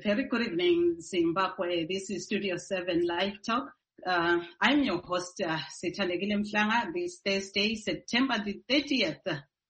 very good evening, Zimbabwe. This is Studio 7 Live Talk. I'm your host, Sithandile Mhlanga, this Thursday, September the 30th,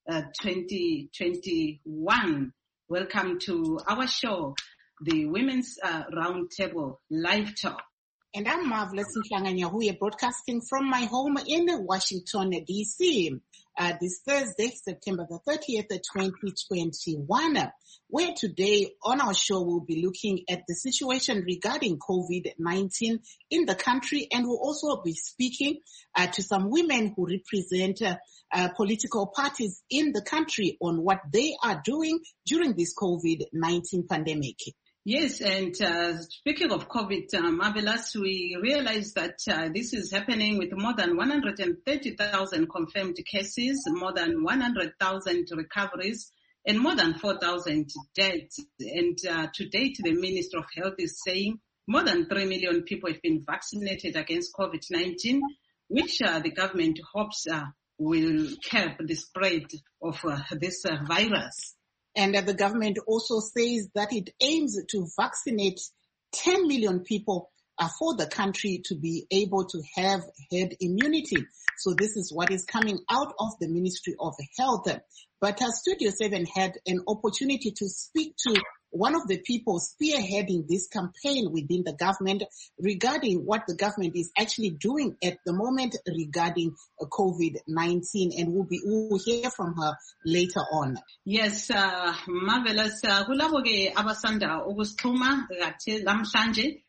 2021. Welcome to our show, the Women's Roundtable Live Talk. And I'm Marvelous Mhlanga Nyahuye, broadcasting from my home in Washington, D.C. This Thursday, September the 30th, 2021, where today on our show we'll be looking at the situation regarding COVID-19 in the country, and we'll also be speaking to some women who represent political parties in the country on what they are doing during this COVID-19 pandemic. Yes, and speaking of COVID, Marvelous, we realize that this is happening with more than 130,000 confirmed cases, more than 100,000 recoveries, and more than 4,000 deaths. And to date, the Minister of Health is saying more than 3 million people have been vaccinated against COVID-19, which the government hopes will curb the spread of this virus. And the government also says that it aims to vaccinate 10 million people for the country to be able to have herd immunity. So this is what is coming out of the Ministry of Health. But Studio 7 had an opportunity to speak to one of the people spearheading this campaign within the government regarding what the government is actually doing at the moment regarding COVID-19, and we'll hear from her later on. Yes, Marvelous. Kulabo ke abasanda ukusixhuma kathi namhlanje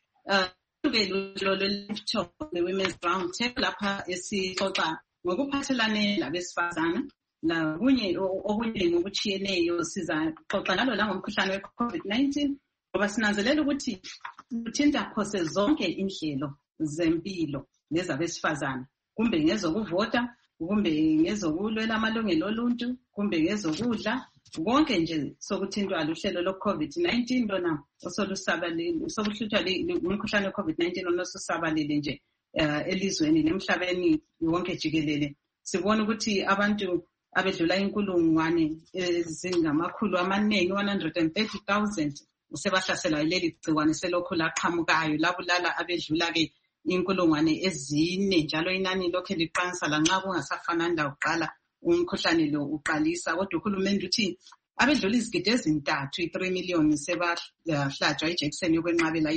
the Women's Roundtable lapha esixoxa ngokuphathelane labesifazana. Okunye ngokutshiyeneyo sizaxoxa ngalo la ngomkhuhlane we-COVID-19 ngoba sinanzelela ukuthi uthinta phose zonke inhlelo zempilo lezabesifazana, kumbe ngezokuvota, kumbe ngezokulwela amalungelo oluntu, kumbe ngezokudla, konke nje sokuthintwa luhlelo lo-COVID-19 lona osokuhluthwa umkhuhlane we-COVID-19 onosusabalile nje elizweni nemhlabeni wonke jikelele. Sibona ukuthi abantu abedlula inkulungwane ezingamakhulu amaningi 130,000 sebahlaselwa leli gciwane selokhu laqhamukayo labulala abedlula ke inkulungwane ezine, njalo inani lokho liqansa lanxa kungasafanani lakuqala umkhuhlane lo uqalisa. Kodwa uhulumende uthi abedlula izigidi ezintathu 3 million sebahlatshwa ijekiseni yokwenqabela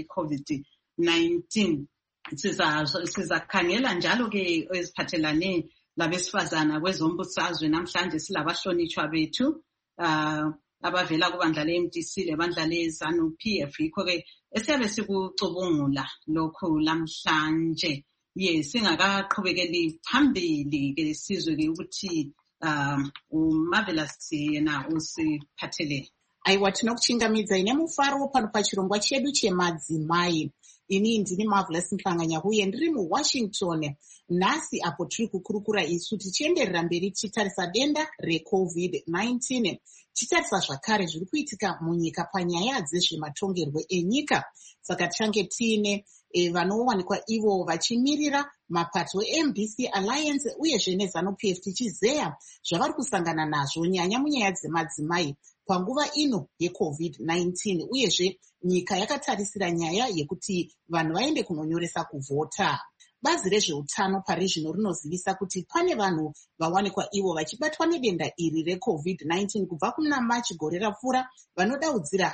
i-COVID-19. Sizakhangela njalo ke eziphathelane labesifazana kwezombusazwe. Namhlanje silabahlonitshwa bethu abavela kubandla le-MDC lebandla le-ZANU-PF, yikho ke esiyabe sikucubungula lokhu lamhlanje. Yes, singakaqhubekeli phambili ke sizwe ke ukuthi uMarvelous yena usiphatheleni. Aiwa, tinokuchingamidza ine mufaro pano pachirongwa chedu chemadzimai. Ini ndini Marvelous Mhlanga Nyahuye, ndiri muWashington. Nhasi apo tiri kukurukura isu tichienderera mberi tichitarisa denda reCovid-19, tichitarisa zvakare zviri kuitika munyika panyaya dzezvematongerwo enyika. Saka tichange tiine vanowanikwa ivo vachimirira mapato eMDC Alliance uyezve neZANU-PF tichizeya zvavari kusangana nazvo nyanya munyaya dzemadzimai panguva ino yeCovid-19, uyezve nyika yakatarisira nyaya yekuti vanhu vaende kunonyoresa kuvhota. Bazi rezveutano pari zvino rinozivisa kuti pane vanhu vawanikwa ivo vachibatwa nedenda iri reCovid-19 kubva kuna Machi gore rapfuura vanodaudzira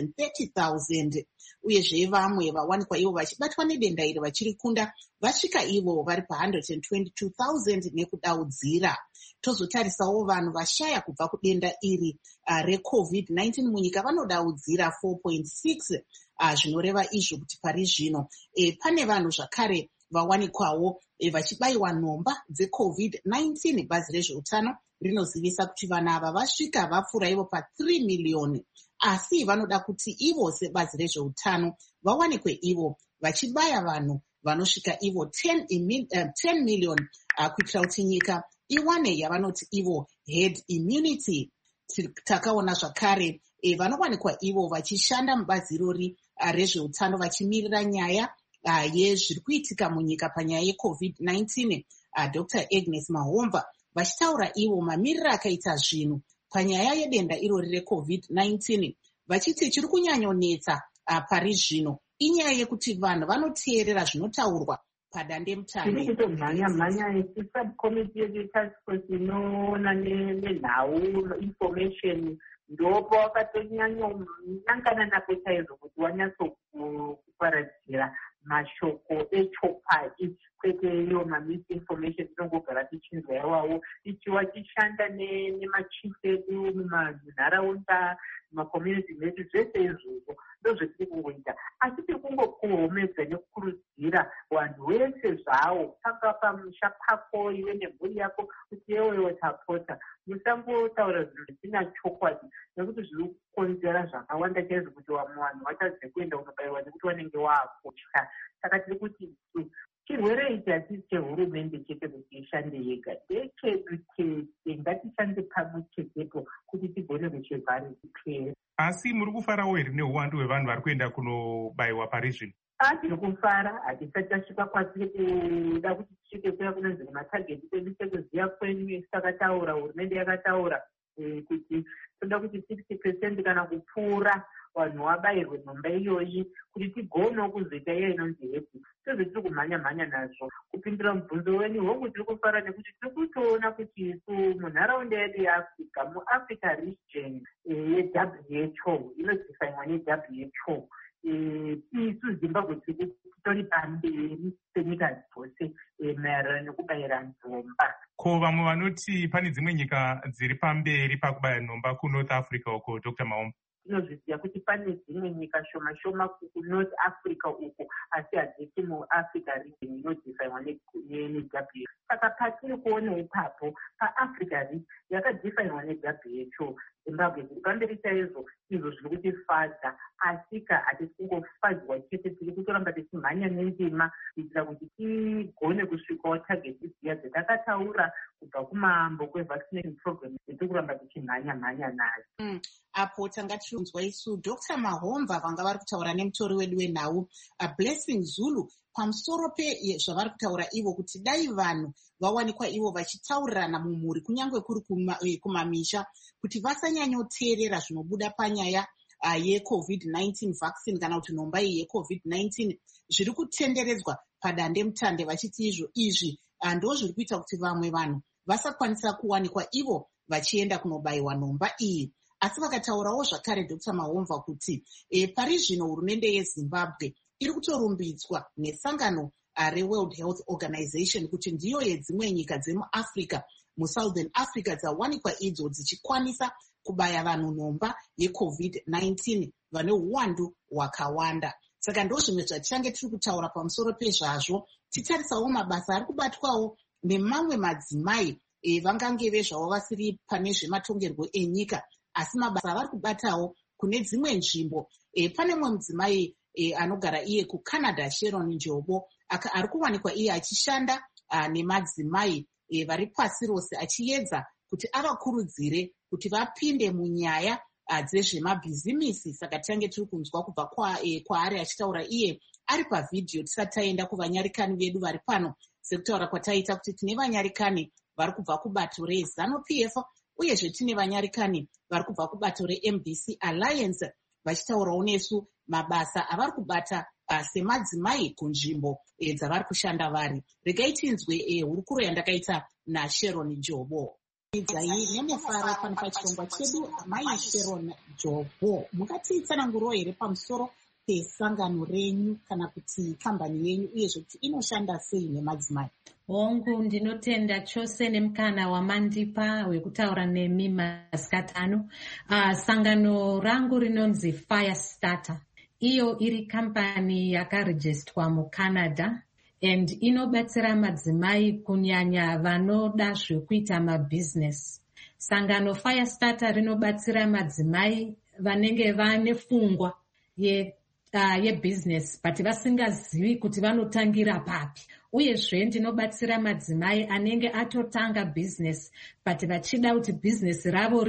130,000, uyezve vamwe vawanikwa ivo vachibatwa nedenda iri vachiri kunda vasvika ivo vari pa122,000 nekudaudzira. Tozotarisawo vanhu vashaya kubva kudenda iri reCovid-19 munyika vanodaudzira 4.6, zvinoreva izvo kuti pari zvino pane vanhu zvakare vawanikwawo vachibayiwa nhomba dzeCovid-19. Bazi rezveutano rinozivisa kuti vanhu ava vasvika vapfuura ivo pa3 miliyoni, asi vanoda kuti ivo sebazi rezveutano vawanikwe ivo vachibaya vanhu vanosvika ivo 10 million kuitira kuti nyika iwane yavanoti ivo herd immunity. Takaona zvakare vanowanikwa ivo vachishanda mubazi irori rezveutano vachimirira nyaya yezviri kuitika munyika panyaya yeCovid-19, Dr. Agnes Mahomva, vachitaura ivo mamiriro akaita zvinhu panyaya yedenda irori reCovid-19, vachiti chiri kunyanyonetsa pari zvino inyaya yekuti vanhu vanoteerera zvinotaurwa padandemutande. mhanya isubcommittee yetask force inoona nenhau information ndopo wakatonyanyonyangana nako chaizvo kuti wanyatsokuparadzira mashoko echokwadi kwete iyo misinformation tinongogara tichinzwa iwawo ichiwa tichishanda nemachief edu mumanharaunda mumakommunity medu zvese izvozvo ndozvetiri kungoita asi tiri kungokuhomedza nekukurudzira vanhu vese zvavo paka pamusha pako iwe nemhuri yako kuti yewewo tapota musangotaura zvinhu zvisina chokwadi nekuti zviri kukonzera zvakawanda chaizvo kuti vamwe vanhu vatadze kuenda kunobayiwa nekuti vanenge vaakutya. Saka tiri kuti chirwere ichi hachisi chehurumende chete kuti ishande yega, ndechedu chete, ngatishande pamwe chetepo kuti tigone kuchivhara chipere. Asi muri kufarawo here neuwandu hwevanhu vari kuenda kunobayiwa pari zvino? Tiri kufara, hatisati tasvika kwatiri kuda kuti tisvike kuya kunonzi matageti kwedu sekuziya kwenyu takataura, hurumende yakataura kuti toda kuti 60% kana kupfuura vanhu vabayirwe nhomba iyoyi kuti tigonewo kuzoita iyo inonzi hepi. Tozvo tiri kumhanya nazvo. Kupindura mubvunzo wenyu hongu tiri kufara nekuti tiri kutoona kuti isu munharaunda yedu yeAfrica, muAfrica region yeWHO inodhifainwa neWHO, isu Zimbabwe titori pamberi penyika dzose maererano nekubayira nhomba. Ko vamwe vanoti pane dzimwe nyika dziri pamberi pakubaya nhomba kuNorth Africa uko, Dr. Maomba? Tinozviziva kuti pane dzimwe nyika shoma shoma kuNorth Africa uko asi hadzisi muAfrica region inodhifainwa neWHO. Saka patiri kuona ipapo paAfrica region yakadhifainwa neWHO, Zimbabwe dziri pamberi chaizvo, izvo zviri kutifadza. Asika hatisi kungofadzwa chete, tiri kutoramba tichimhanya nendima kuitira kuti tigone kusvikawo tageti dziya dzatakataura kubva kumambo kwevaccination program dziri kuramba tichimhanya nazo. Apo tanga tichunzwa isu Dr. Mahomva vanga vari kutaura nemutori wedu wenhau Blessing Zulu pamusoro pezvavari kutaura ivo kuti dai vanhu vawanikwa ivo vachitaurirana mumhuri kunyange kuri kumamisha kuti vasanyanyoteerera zvinobuda panyaya yeCovid-19 vaccine kana kuti nhomba iyi yeCovid-19 zviri kutenderedzwa padandemutande, vachiti izvi ndo zviri kuita kuti vamwe vanhu vasakwanisa kuwanikwa ivo vachienda kunobayiwa nhomba iyi. Asi vakataurawo zvakare Dr. Mahomva kuti pari zvino hurumende yeZimbabwe iri kutorumbidzwa nesangano reWorld Health Organization kuti ndiyo yedzimwe nyika dzemuAfrica, muSouthern Africa dzawanikwa idzo dzichikwanisa kubaya vanhu nhomba yeCovid-19 vane uwandu hwakawanda. Saka ndo zvimwe zvatichange tiri kutaura pamusoro pezvazvo, titarisawo mabasa ari kubatwawo nemamwe madzimai vangange vezvavo vasiri pane zvematongerwo enyika, asi mabasa avari kubatawo kune dzimwe nzvimbo. Pane mumwe mudzimai anogara iye kuCanada, Sharon Njobo, ari kuwanikwa iye achishanda nemadzimai vari pasi rose achiedza kuti avakurudzire kuti vapinde munyaya dzezvemabhizimisi. Saka titange tiri kunzwa kubva kwaari achitaura iye ari pavhidhiyo tisati taenda kuvanyarikani vedu vari pano, sekutaura kwataita kuti tine vanyarikani vari kubva kubato reZANU-PF uyezve tine vanyarikani vari kubva kubato reMBC Alliance vachitaurawo nesu mabasa avari kubata semadzimai kunzvimbo dzavari kushanda vari. Regai tinzwe hurukuro yandakaita naSharon Njobo. Idzai nemufaro pano pachirongwa chedu Mai Sharon Njobo, mungatitsanangurawo here pamusoro pesangano renyu kana kuti kambani yenyu uyezve kuti inoshanda sei nemadzimai? Hongu, ndinotenda chose nemukana wamandipa wekutaura nemi masikati ano. Sangano rangu rinonzi Firestarter. Iyo iri kampani yakarejistwa muCanada and inobatsira madzimai kunyanya vanoda zvekuita mabhizinesi. Sangano Firestarter rinobatsira madzimai vanenge vane pfungwa yebusiness but vasingazivi kuti vanotangira papi. Uyezve ndinobatsira madzimai anenge atotanga business but vachida kuti business ravo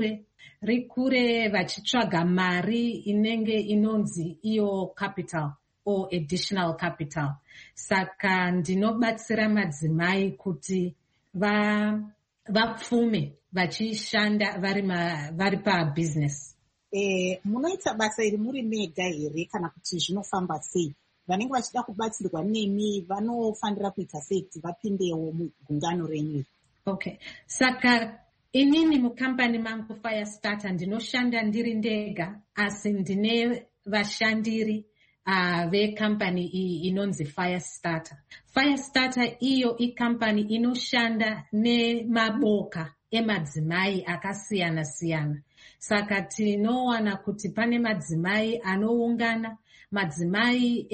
rikure vachitsvaga mari inenge inonzi iyo capital or additional capital. Saka ndinobatsira madzimai kuti vapfume vachishanda vari pabusiness. munoita basa iri muri mega here kana kuti zvinofamba sei? Vanenge vachida kubatsirwa nemi vanofanira kuita sei kuti vapindewo mugungano renyu? Okay, saka inini mukampani mangu Firestarter ndinoshanda ndiri ndega, asi ndine vashandiri vekampani iyi inonzi Firestarter. Firestarter iyo ikampani inoshanda nemaboka emadzimai akasiyana siyana. Saka tinowana kuti pane madzimai anoungana, madzimai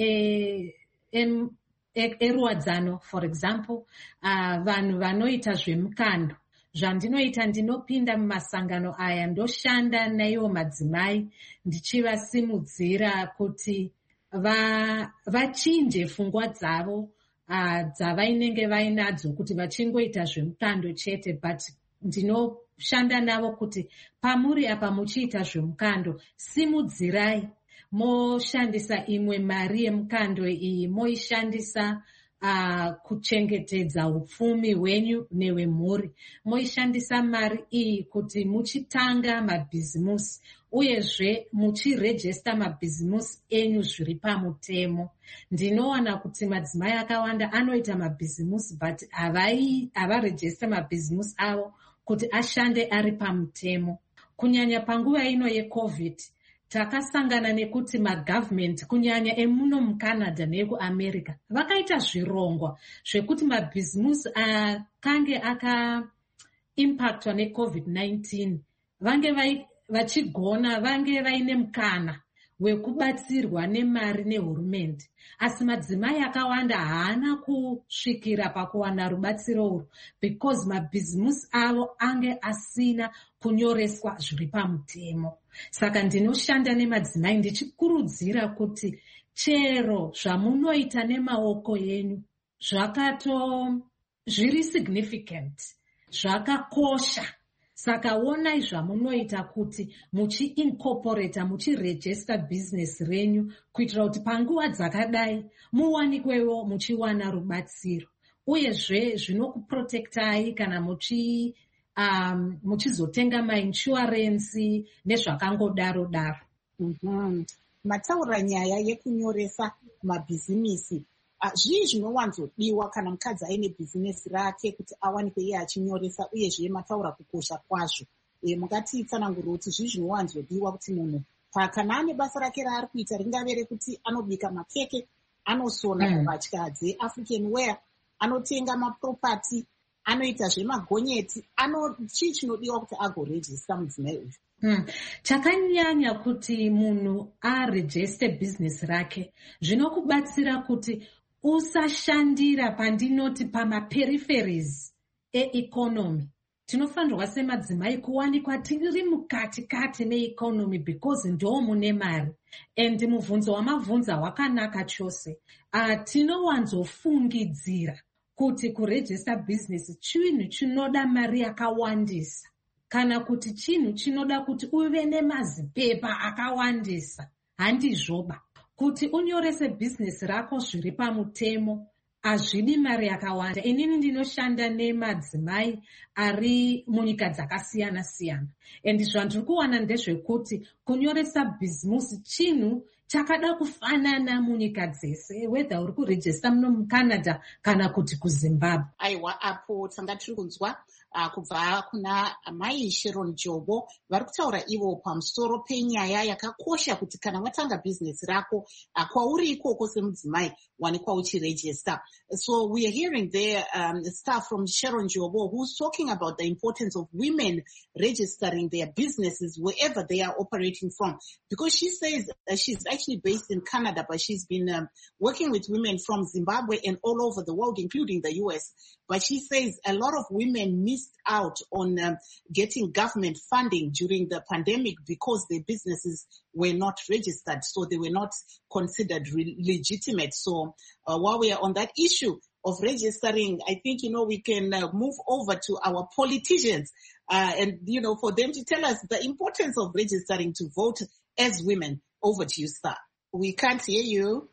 eruwadzano, for example, vanhu vanoita zvemukando. Zvandinoita ndinopinda mumasangano aya ndoshanda naiwo madzimai ndichivasimudzira kuti vachinje pfungwa dzavo dzavainenge vainadzo kuti vachingoita zvemukando chete, but ndinoshanda navo kuti pamuri apa muchiita zvemukando, simudzirai moshandisa imwe mari yemukando iyi moishandisa kuchengetedza upfumi hwenyu nehwemhuri. Moishandisa mari iyi kuti muchitanga mabhizimusi uyezve muchirejesta mabhizimusi enyu zviri pamutemo. Ndinowana kuti madzimai akawanda anoita mabhizimusi but havarejesta mabhizimusi avo kuti ashande ari pamutemo. Kunyanya panguva ino yeCovid, takasangana nekuti magavhmendi kunyanya emuno muCanada nekuAmerica vakaita zvirongwa zvekuti mabhizimusi akange akaimpactwa neCovid-19 vange vachigona vange vaine mukana wekubatsirwa nemari nehurumende. Asi madzimai akawanda haana kusvikira pakuwana rubatsiro urwu because mabhizimusi avo ange asina kunyoreswa zviri pamutemo. Saka ndinoshanda nemadzimai ndichikurudzira kuti chero zvamunoita nemaoko yenyu zviri significant, zvakakosha. Saka onai zvamunoita kuti muchi-incorporate, muchi-register business renyu kuitira kuti panguva dzakadai muwanikwewo muchiwana rubatsiro. Uyezve zvinokuprotectai kana muchizotenga mainshurensi nezvakangodaro-daro. Mataura nyaya yekunyoresa mabhizimisi. Zvii zvinowanzodiwa kana mukadzi aine bhizinesi rake kuti awanikwe iye achinyoresa, uyezve mataura kukosha kwazvo. Mukatitsanangurira kuti zvii zvinowanzodiwa kuti munhu kana ane basa rake raari kuita, ringave rekuti anobika makeke, anosona mbatya dzeAfrican wear, anotenga mapropati, anoita zvemagonyeti, chii chinodiwa kuti agorejista mudzimai uyu? Chakanyanya kuti munhu arejeste bhizinesi rake zvinokubatsira kuti usashandira pandinoti pamaperiferis eeconomy. Tinofanirwa semadzimai kuwanikwa tiri mukati meeconomy because ndo mune mari. And mubvunzo wamabvunza wakanaka chose. Tinowanzofungidzira kuti kurejesta bhizinesi chinhu chinoda mari yakawandisa, kana kuti chinhu chinoda kuti uve nemazipepa akawandisa. Handizvoba. Kuti unyorese bhizinesi rako zviri pamutemo hazvidi mari yakawanda. Inini ndinoshanda nemadzimai ari munyika dzakasiyana siyana. And zvandiri kuwana ndezvekuti kunyoresa bhizimusi chinhu chakada kufanana munyika dzese, whether uri kurejesta muno muCanada kana kuti kuZimbabwe. Aiwa, apo tanga tiri kunzwa kubva kuna Mai Sharon Jobo vari kutaura ivo pamusoro penyaya yakakosha kuti kana watanga bhizinesi rako kwauri ikoko semudzimai wanikwa uchirejesta. So we are hearing there stuff from Sharon Jobo, who's talking about the importance of women registering their businesses wherever they are operating from, because she says she's actually based in Canada, but she's been working with women from Zimbabwe and all over the world, including the US. But she says a lot of women missed out on getting government funding during the pandemic because their businesses were not registered, so they were not considered legitimate. So while we are on that issue of registering, I think, we can move over to our politicians and, for them to tell us the importance of registering to vote as women. Over to you, sir. We can't hear you.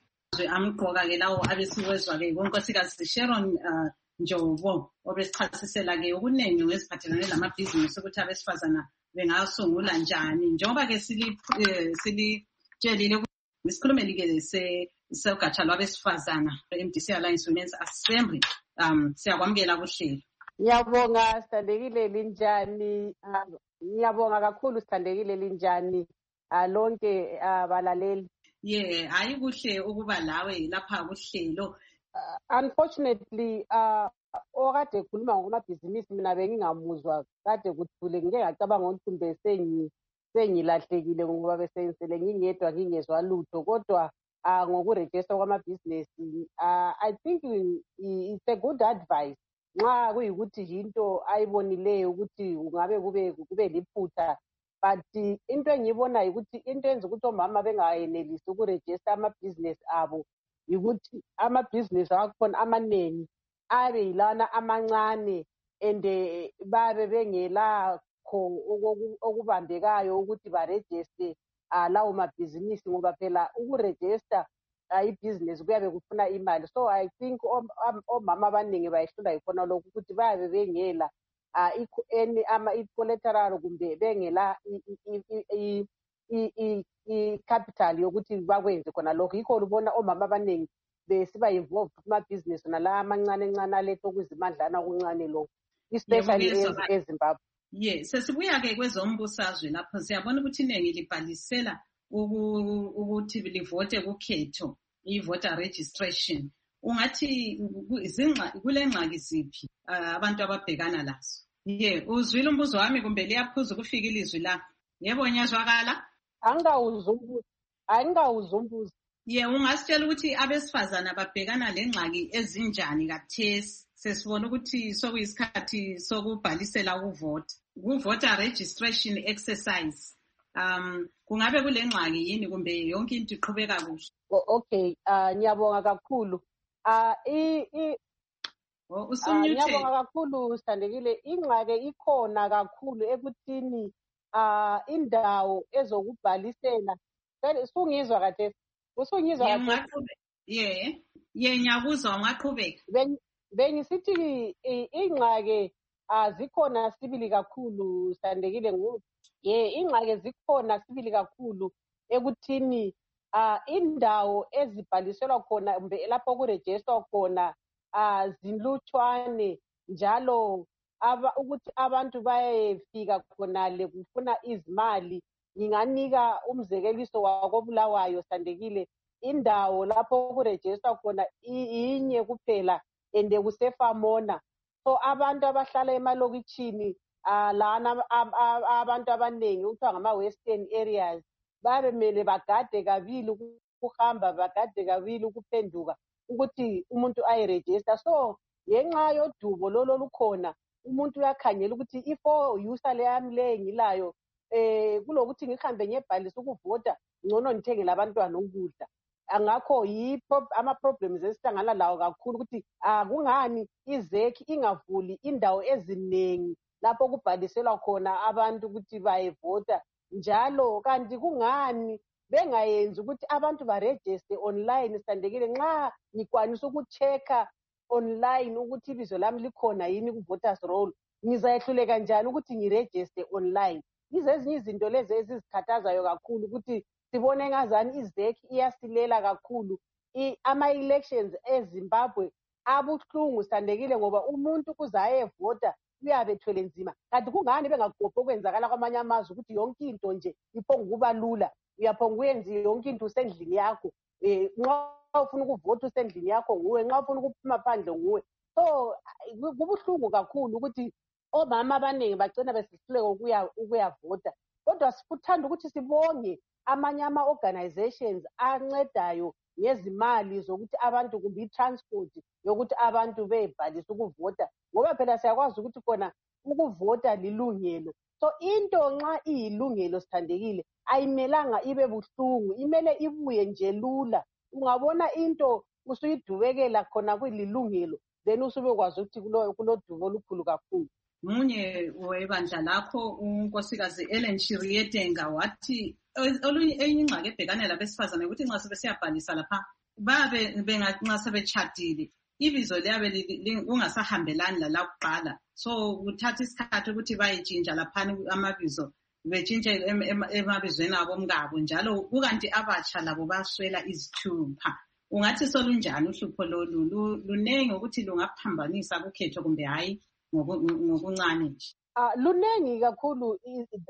Njobo obesichasisela ke okuningi wesiphathelane lamabhizinisi ukuthi abesifazana bengasungula njani njengoba ke silitshelile isikhulumeli ke segatsha lwabesifazana MDC Alliance Women's Assembly siyakwamukela kuhlelo. Ngiyabonga Sithandekile linjani ngiyabonga kakhulu Sithandekile linjani lonke abalaleli. Hayi kuhle ukuba lawe lapha kuhlelo. Unfortunately okade ekhuluma ngomabhizinisi mina bengingamuzwa kade kuthule ngike ngacabanga ukuthi kumbe sengilahlekile ngoba besensele ngingedwa ngingezwa lutho kodwa ngokuregister kwamabhizinisi I think it's a good advice nxa kuyikuthi into ayibonileyo ukuthi ungabe kube liphutha but into engiyibona ukuthi into enza ukuthi omama bengayenelisi ukuregister amabhizinisi abo ukuthi amabhizinisi akhona amaningi abe yilana amancane and babe bengela okubambekayo ukuthi baregister lawo mabhizinisi ngoba phela ukuregister ibhizinisi kuyabe kufuna imali. So I think omama abaningi bayihlula yikhona lokhu ukuthi bayabe bengela i-collateral kumbe bengela i-capital yokuthi bakwenze khona lokho. Yikho ubona omama abaningi besiba involved kumabhizinisi nala amancane aletha okuzimandlana okuncane lokho especially eZimbabwe. Sesibuya-ke kwezombusazwe lapho siyabona ukuthi iningi libhalisela ukuthi livote kukhetho i-voter registration. Ungathi kule ngxaki ziphi abantu ababhekana lazo? Uzwile umbuzo wami kumbe liyaphuza ukufika ilizwi la? Yebo nyazwakala? Angawuzwa umbuzo. Ungasitshela ukuthi abesifazana babhekana le ngxaki ezinjani kathesi? Sesibona ukuthi sokuyisikhathi sokubhalisela ukuvota. Ku-voter registration exercise. Kungabe kule ngxaki yini kumbe yonke into iqhubeka kuhle? Okay, ngiyabonga kakhulu. Ngiyabonga kakhulu Sithandekile. Ingxaki ikhona kakhulu ekuthini indawo ezokubhalisela. Sungizwa kade? Usungizwa kade? Ngiyakuzwa ungaqhubeka. Bengisithi ingxaki zikhona sibili kakhulu Sithandekile ngoba ingxaki zikhona sibili kakhulu ekuthini indawo ezibhaliselwa khona kumbe lapho kuregisterwa khona zinlutshwane njalo ukuthi abantu bayefika khonale kufuna izimali. Nginganika umzekeliso wakoBulawayo Sithandekile, indawo lapho kuregisterwa khona inye kuphela and kuseFamona. So abantu abahlala emalokitshini lana abantu abaningi kuthiwa ngama-western areas babemele bagade kabili ukuhamba bagade kabili ukuphenduka ukuthi umuntu ayiregister. So ngenxa yodubo lolo lukhona umuntu uyakhangela ukuthi ifo-user leyami le ngilayo kulokuthi ngihambe ngiyebhalisa ukuvota ngcono ngithengele abantwana ukudla. Ngakho ama-problems esihlangana lawo kakhulu ukuthi kungani izeki ingavuli indawo eziningi lapho kubhaliselwa khona abantu ukuthi bayevota njalo kanti kungani bengayenzi ukuthi abantu baregister online Sithandekile. Nxa ngikwanisa ukuchecker online ukuthi ibizo lami likhona yini ku-voters roll ngizayehluleka njani ukuthi ngiregister online? Ezinye izinto lezi ezizikhathazayo kakhulu ukuthi sibone ngazani izeki iyasilela kakhulu. Ama-elections eZimbabwe abuhlungu Sithandekile ngoba umuntu kuzayevota uyabe ethwele nzima. Kanti kungani bengagophi okwenzakala kwamanye amazwe ukuthi yonke into nje iphonga ukuba lula, uyaphonga uyenze yonke into usendlini yakho. Nxa ufuna ukuvota usendlini yakho nguwe, nxa ufuna ukuphuma phandle nguwe. So kubuhlungu kakhulu ukuthi omama abaningi bagcina besihluleka ukuyavota. Kodwa sikuthanda ukuthi sibonge amanye ama-organizations ancedayo ngezimali zokuthi abantu kumbe i-transport yokuthi abantu bebhalise ukuvota ngoba phela siyakwazi ukuthi khona ukuvota lilungelo. So into nxa iyilungelo Sithandekile ayimelanga ibe buhlungu, imele ibuye nje lula. Ungabona into usuyidubekela khona kulilungelo then usubekwazi ukuthi kulodubo olukhulu kakhulu. Munye webandla lakho unkosikazi Ellen Chiriyetenga wathi enye ingxaki ebhekane labesifazane ukuthi nxa sebesiyabhalisa lapha nxa sebetshadile ibizo liyabe kungasahambelani lala kuqala. So kuthatha isikhathi ukuthi bayetshintsha laphana amabizo betshintshe emabizweni abo omkabo njalo kukanti abatsha labo baswela izithupha. Ungathi solunjani uhlupho lolu? Lunengi ukuthi lungaphambanisa kukhetho kumbe hayi ngokuncane nje? Lunengi kakhulu.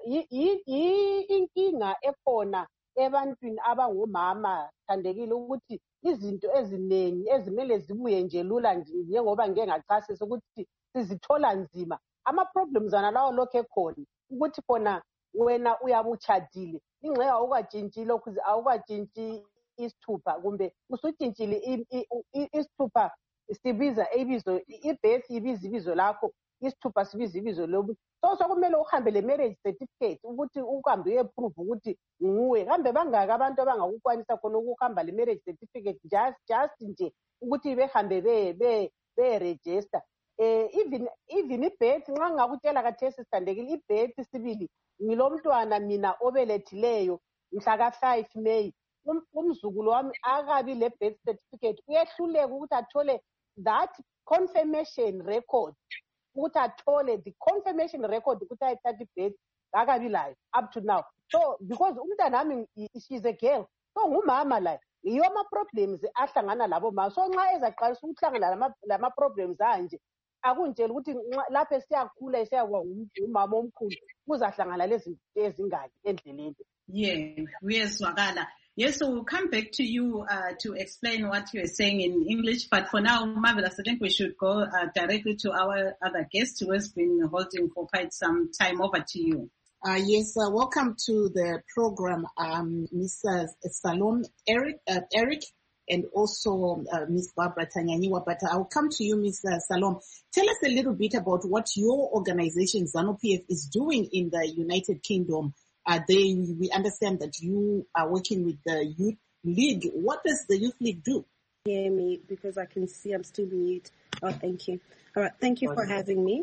Inkinga ekhona ebantwini abangomama thandekile ukuthi izinto eziningi ezimele zibuye nje lula njengoba ngeke ngachasisa ukuthi sizithola nzima. Ama-problems lawo lokhu ekhona ukuthi khona wena uyabe utshadile ingxenye awukatshintshi isithupha kumbe usutshintshile isithupha sibiza ibizo ibirth ibiza ibizo lakho isithupha sibiza ibizo lobu so kumele uhambe le marriage certificate ukuthi uhambe uyeprove ukuthi nguwe. Kambe bangaki abantu abangakukwanisa khona ukuhamba le marriage certificate just nje ukuthi behambe be-register. Even ibirth nxa ngakutshela kathesi sithandekile ibirth sibili ngilomntwana mina obelethileyo mhla ka-5 May. Umzukulu wami akabi le birth certificate uyehluleka ukuthi athole that confirmation record ukuthi athole the confirmation record ukuthi ayithathe ibirth akabi layo up to now. So because umntanami she's a girl so ngumama layo yiyo ama-problems ahlangana labo mama. So nxa ezaqalisa ukuhlangana lama-problems anje akuntshela ukuthi lapho esiyakhula esiyakuba umama omkhulu kuzahlangana lezi zinto ezingaki endleleni. Yeah, uyezwakala. Yes, so we'll come back to you to explain what you are saying in English. But for now, Marvelous, I think we should go directly to our other guest who has been holding for quite some time. Over to you. Yes, welcome to the program, Mr. Salom Eric, and also Ms. Barbara Tanyanyiwa. But I'll come to you, Mr. Salom. Tell us a little bit about what your organization, ZANU-PF, is doing in the United Kingdom. We understand that you are working with the Youth League. What does the Youth League do? Hear me because I can see I'm still mute. Oh, thank you. All right, thank you for having me.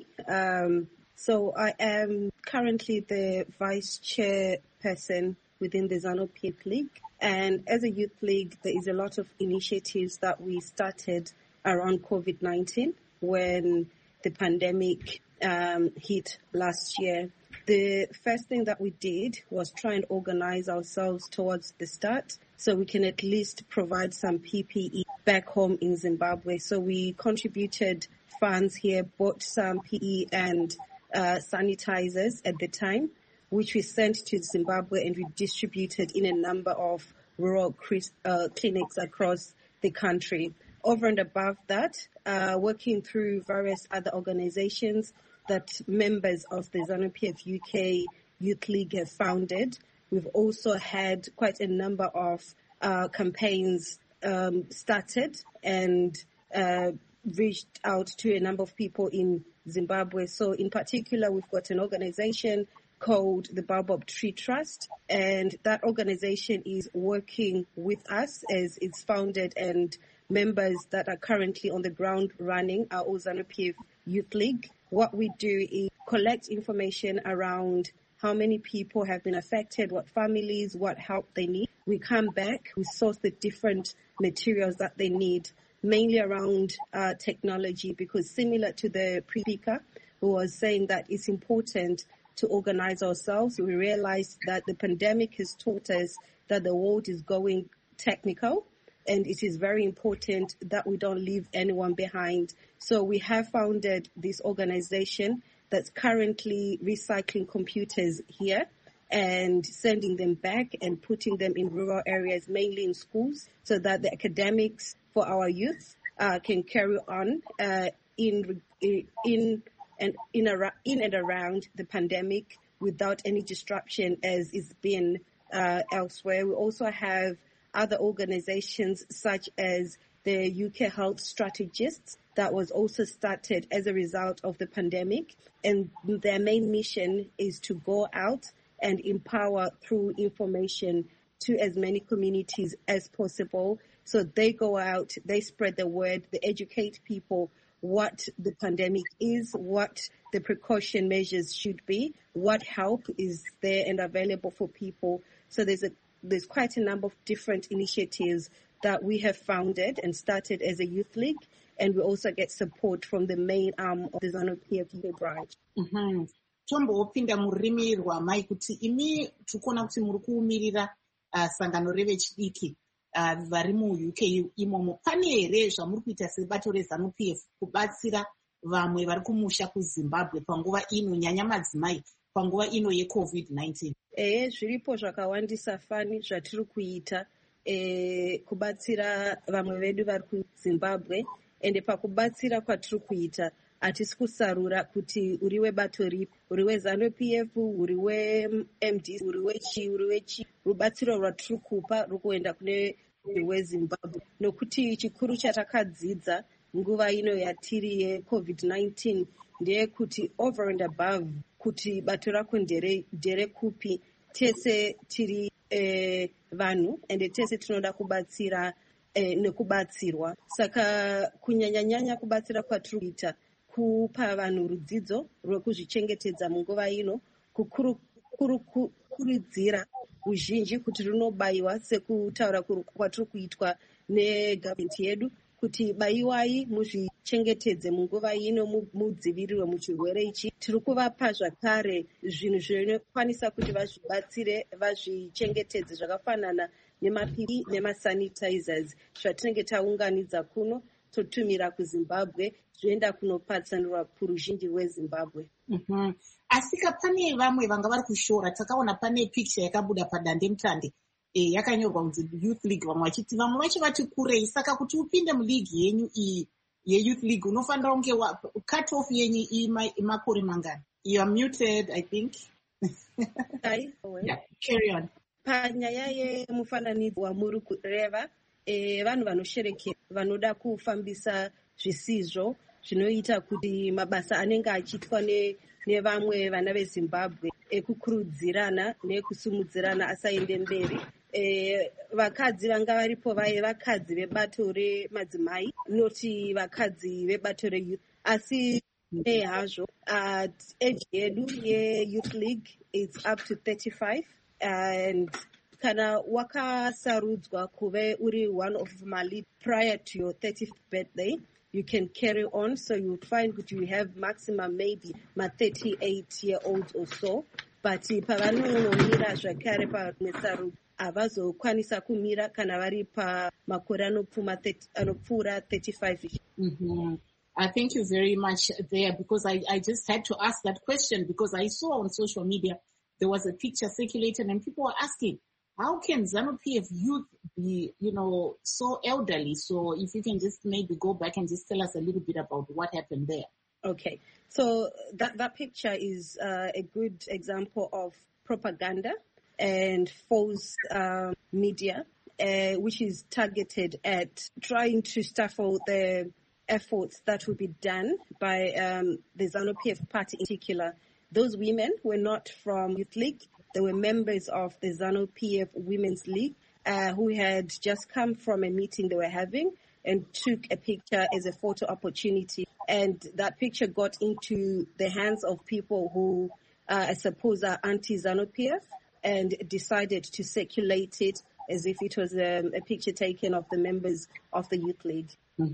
So I am currently the vice chairperson within the ZANU-PF League. And as a youth league, there is a lot of initiatives that we started around COVID-19 when the pandemic hit last year. The first thing that we did was try and organize ourselves towards the start so we can at least provide some PPE back home in Zimbabwe. So we contributed funds here, bought some PPE and sanitizers at the time, which we sent to Zimbabwe and we distributed in a number of rural clinics across the country. Over and above that, working through various other organizations that members of the ZANU-PF UK Youth League have founded. We've also had quite a number of campaigns started and reached out to a number of people in Zimbabwe. So in particular, we've got an organization called the Baobab Tree Trust, and that organization is working with us as it's founded, and members that are currently on the ground running our ZANU-PF Youth League. What we do is collect information around how many people have been affected, what families, what help they need. We come back, we source the different materials that they need, mainly around technology, because similar to the speaker who was saying that it's important to organize ourselves, we realized that the pandemic has taught us that the world is going technical, and it is very important that we don't leave anyone behind. So we have founded this organization that's currently recycling computers here and sending them back and putting them in rural areas, mainly in schools, so that the academics for our youth can carry on in and around the pandemic without any disruption as it's been elsewhere. We also have other organizations such as the UK Health Strategists that was also started as a result of the pandemic, and their main mission is to go out and empower through information to as many communities as possible. So they go out, they spread the word, they educate people what the pandemic is, what the precaution measures should be, what help is there and available for people. So there's quite a number of different initiatives that we have founded and started as a youth league, and we also get support from the main arm of the ZANU-PF UK branch. Mm-hmm. tombopinda mururimi rwamai kuti imi tikuona kuti muri kuumirira sangano revechidiki vari muuk imomo. Pane here zvamuri kuita sebato reZANU-PF kubatsira vamwe vari kumusha kuZimbabwe panguva ino, nyanya madzimai, panguva ino yeCovid-19? Zviripo zvakawandisa fani zvatiri kuita kubatsira vamwe vedu vari kuZimbabwe. Ende pakubatsira kwatiri kuita hatisi kusarura kuti uri webato ripi, uri weZANU-PF, uri weMDC, uri wechi. Rubatsiro rwatiri kupa rukuenda kune weZimbabwe, nokuti chikuru chatakadzidza nguva ino yatiri yeCovid-19 ndeyekuti over and above kuti bato rako ndere kupi, tese tiri vanhu ende tese tinoda kubatsira nekubatsirwa. Saka kunyanya kubatsira kwatiri kuita kupa vanhu rudzidzo rwekuzvichengetedza munguva ino, kukurudzira uzhinji kuti runobayiwa sekutaura kwatiri kuitwa negavhimenti yedu kuti bayiwai muzvichengetedze munguva ino, mudzivirirwe muchirwere ichi. Tiri kuvapa zvakare zvinhu zvinokwanisa kuti vazvibatsire vazvichengetedze zvakafanana nemapipi nemasanitizers zvatinenge taunganidza kuno totumira kuZimbabwe zvoenda kunopatsanirwa kuruzhinji rweZimbabwe. Asika pane vamwe vanga vari kushora, takaona pane pikicha yakabuda padandemutande yakanyorwa kunzi Youth League, vamwe vachiti vamwe vacho vati kurei. Saka kuti upinde muligi yenyu iyi yeYouth League unofanira kunge cut off yenyu makore mangani? You are muted, I think. Yeah, carry on. Panyaya yemufananidzo wamuri kureva, vanhu vanosherekera vanoda kufambisa zvisizvo zvinoita kuti mabasa anenge achiitwa nevamwe vana veZimbabwe ekukurudzirana nekusumudzirana asaende mberi. Vakadzi vanga varipo vaye vakadzi vebato remadzimai, noti vakadzi vebato reyouth. Asi hazvo age yedu yeYouth League is up to 35, and kana wakasarudzwa kuve uri one of my lead prior to your 30th birthday, you can carry on. So you would find that you have maximum maybe 38-year-olds or so. But pavanonomira zvakare pamesarudzo havazokwanisa kumira kana vari pamakore anopfuura 35. Thank you very much there, because I just had to ask that question because I saw on social media there was a picture circulated and people were asking, how can ZANU-PF youth be, so elderly? So if you can just maybe go back and just tell us a little bit about what happened there. Okay, so that picture is a good example of propaganda and false media, which is targeted at trying to stifle the efforts that will be done by the ZANU-PF party in particular. Those women were not from Youth League. They were members of the ZANU-PF Women's League who had just come from a meeting they were having and took a picture as a photo opportunity. And that picture got into the hands of people who I suppose are anti-ZANU-PF and decided to circulate it as if it was a picture taken of the members of the Youth League.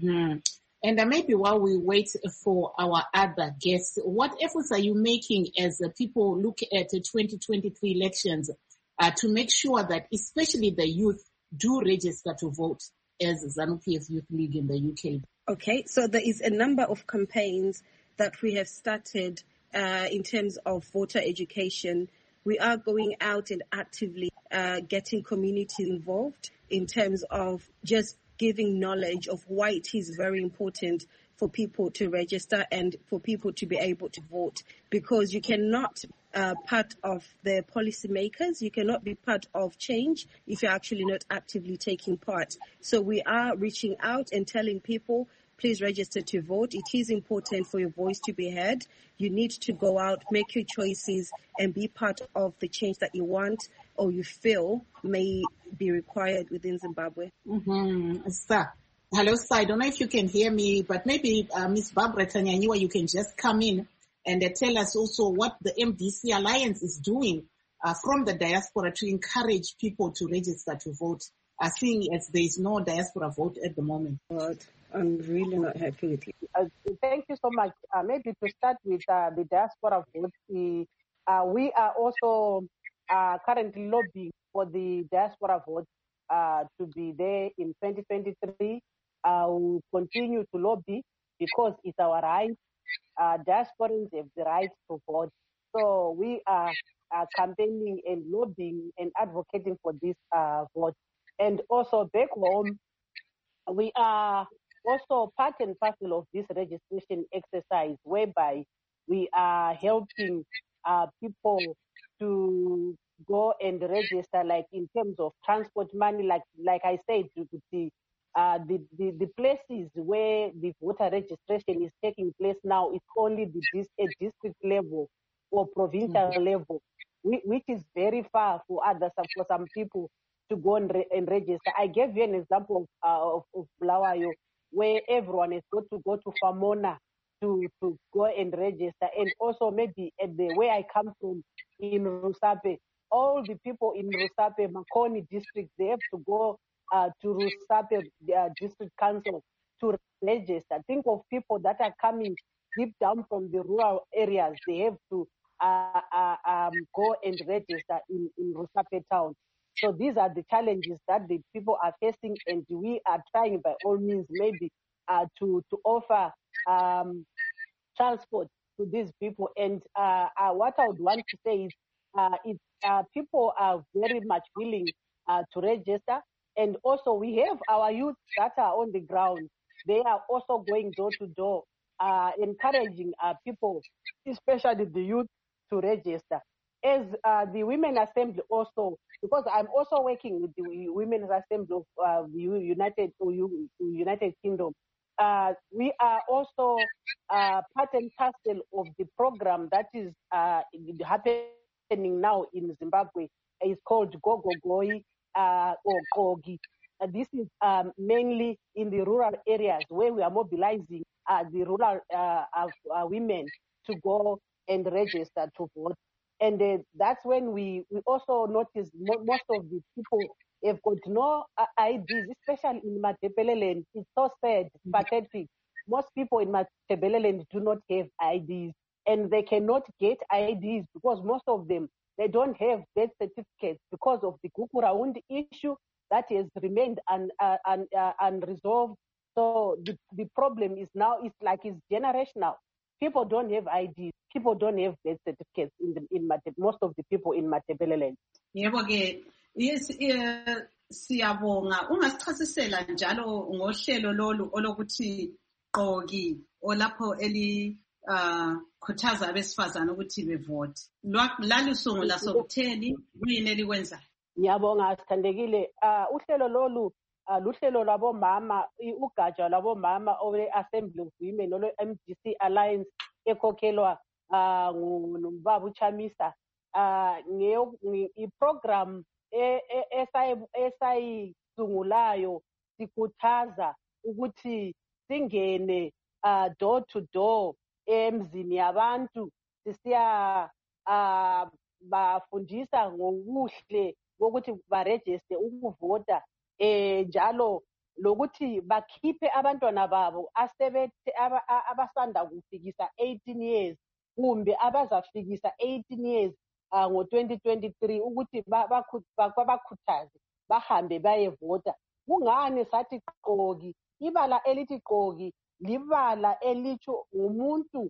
And maybe while we wait for our other guests, what efforts are you making as people look at the 2023 elections to make sure that especially the youth do register to vote as ZANU-PF Youth League in the UK? Okay, so there is a number of campaigns that we have started in terms of voter education. We are going out and actively getting community involved in terms of just giving knowledge of why it is very important for people to register and for people to be able to vote, because you cannot part of the policymakers, you cannot be part of change if you're actually not actively taking part. So we are reaching out and telling people, please register to vote. It is important for your voice to be heard. You need to go out, make your choices, and be part of the change that you want or you feel may be required within Zimbabwe. Sir. Hello, sir. I don't know if you can hear me, but maybe Ms. Barbara Tanyanyiwa, you can just come in and tell us also what the MDC Alliance is doing from the diaspora to encourage people to register to vote seeing as there is no diaspora vote at the moment? But I'm really not happy with it. Thank you so much. Maybe to start with the diaspora vote, we are also currently lobbying for the diaspora vote to be there in 2023. We'll continue to lobby because it's our right. Diasporans have the right to vote. So we are campaigning and lobbying and advocating for this vote. And also back home, we are also part and parcel of this registration exercise whereby we are helping people to go and register, like in terms of transport money, like I said, the places where the voter registration is taking place now, it's only a district level or provincial level, which is very far for some people to go and register. I gave you an example of Bulawayo, where everyone is going to go to Famona to go and register. And also maybe at the where I come from in Rusape, all the people in Rusape, Makoni district, they have to go to Rusape district council to register. Think of people that are coming deep down from the rural areas. They have to go and register in Rusape town. So these are the challenges that the people are facing, and we are trying by all means maybe to offer transport to these people. And what I would want to say is people are very much willing to register. And also we have our youth that are on the ground. They are also going door to door, encouraging people, especially the youth, to register. As the Women Assembly also, because I'm also working with the Women's Assembly of the United Kingdom, we are also part and parcel of the program that is happening now in Zimbabwe. It's called Gogo Goi or Kogi. This is mainly in the rural areas where we are mobilizing the rural women to go and register to vote. And that's when we also notice most of the people have got no IDs, especially in Matebeleland. It's so sad, pathetic. Most people in Matebeleland do not have IDs, and they cannot get IDs because most of them, they don't have death certificates because of the Gukuraund issue that has remained unresolved. So the problem is now, it's generational. People don't have IDs. People don't have death certificates in most of the people in Matebeleland. Yebo ke, yes, siyabonga. Ungasichasisela njalo ngohlelo lolu olokuthi Qogi olapho khuthaza abesifazane ukuthi bevote. Lalusungu lasokutheni kuyini elikwenzayo? Ngiyabonga sithandekile. Uhlelo lolu luhlelo labomama, ugatsha labomama owe-Assembly of Women olo-MDC Alliance ekhokhelwa nguBaba uChamisa. I-program esayisungulayo sikhuthaza ukuthi singene door to door emzini yabantu sisiya bafundisa ngokuhle ukuthi baregister ukuvota, njalo lokuthi bakhiphe abantwana babo abasanda kufikisa 18 years kumbe abazafikisa 18 years ngo-2023 ukuthi bakhuthaze bahambe bayevota. Kungani sathi Qogi? Ibala elithi Qogi libala elitsho umuntu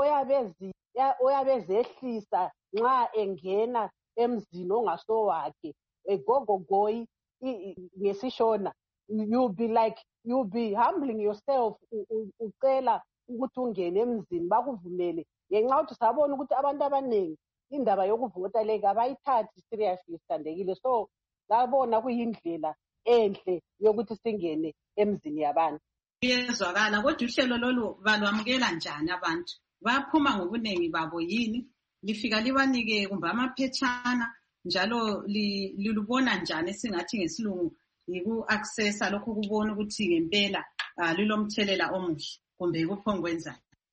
oyabezehlisa nxa engena emzini ongasowakhe. Gogo Goi ngesishona, you'll be humbling yourself, ucela ukuthi ungene emzini bakuvumele. Ngenxa ukuthi sabona ukuthi abantu abaningi indaba yokuvota le abayithathi seriously sithandekile. So labona kuyindlela enhle yokuthi singene emzini yabantu. Iyezwakala, kodwa uhlelo lolu balwamukela njani abantu? Baphuma ngobuningi babo yini? Lifika libanike kumbe amaphetshana njalo lilubona njani singathi ngesilungu yiku-accessa lokhu kubona ukuthi ngempela lilomthelela omuhle kumbe kuphongwenza?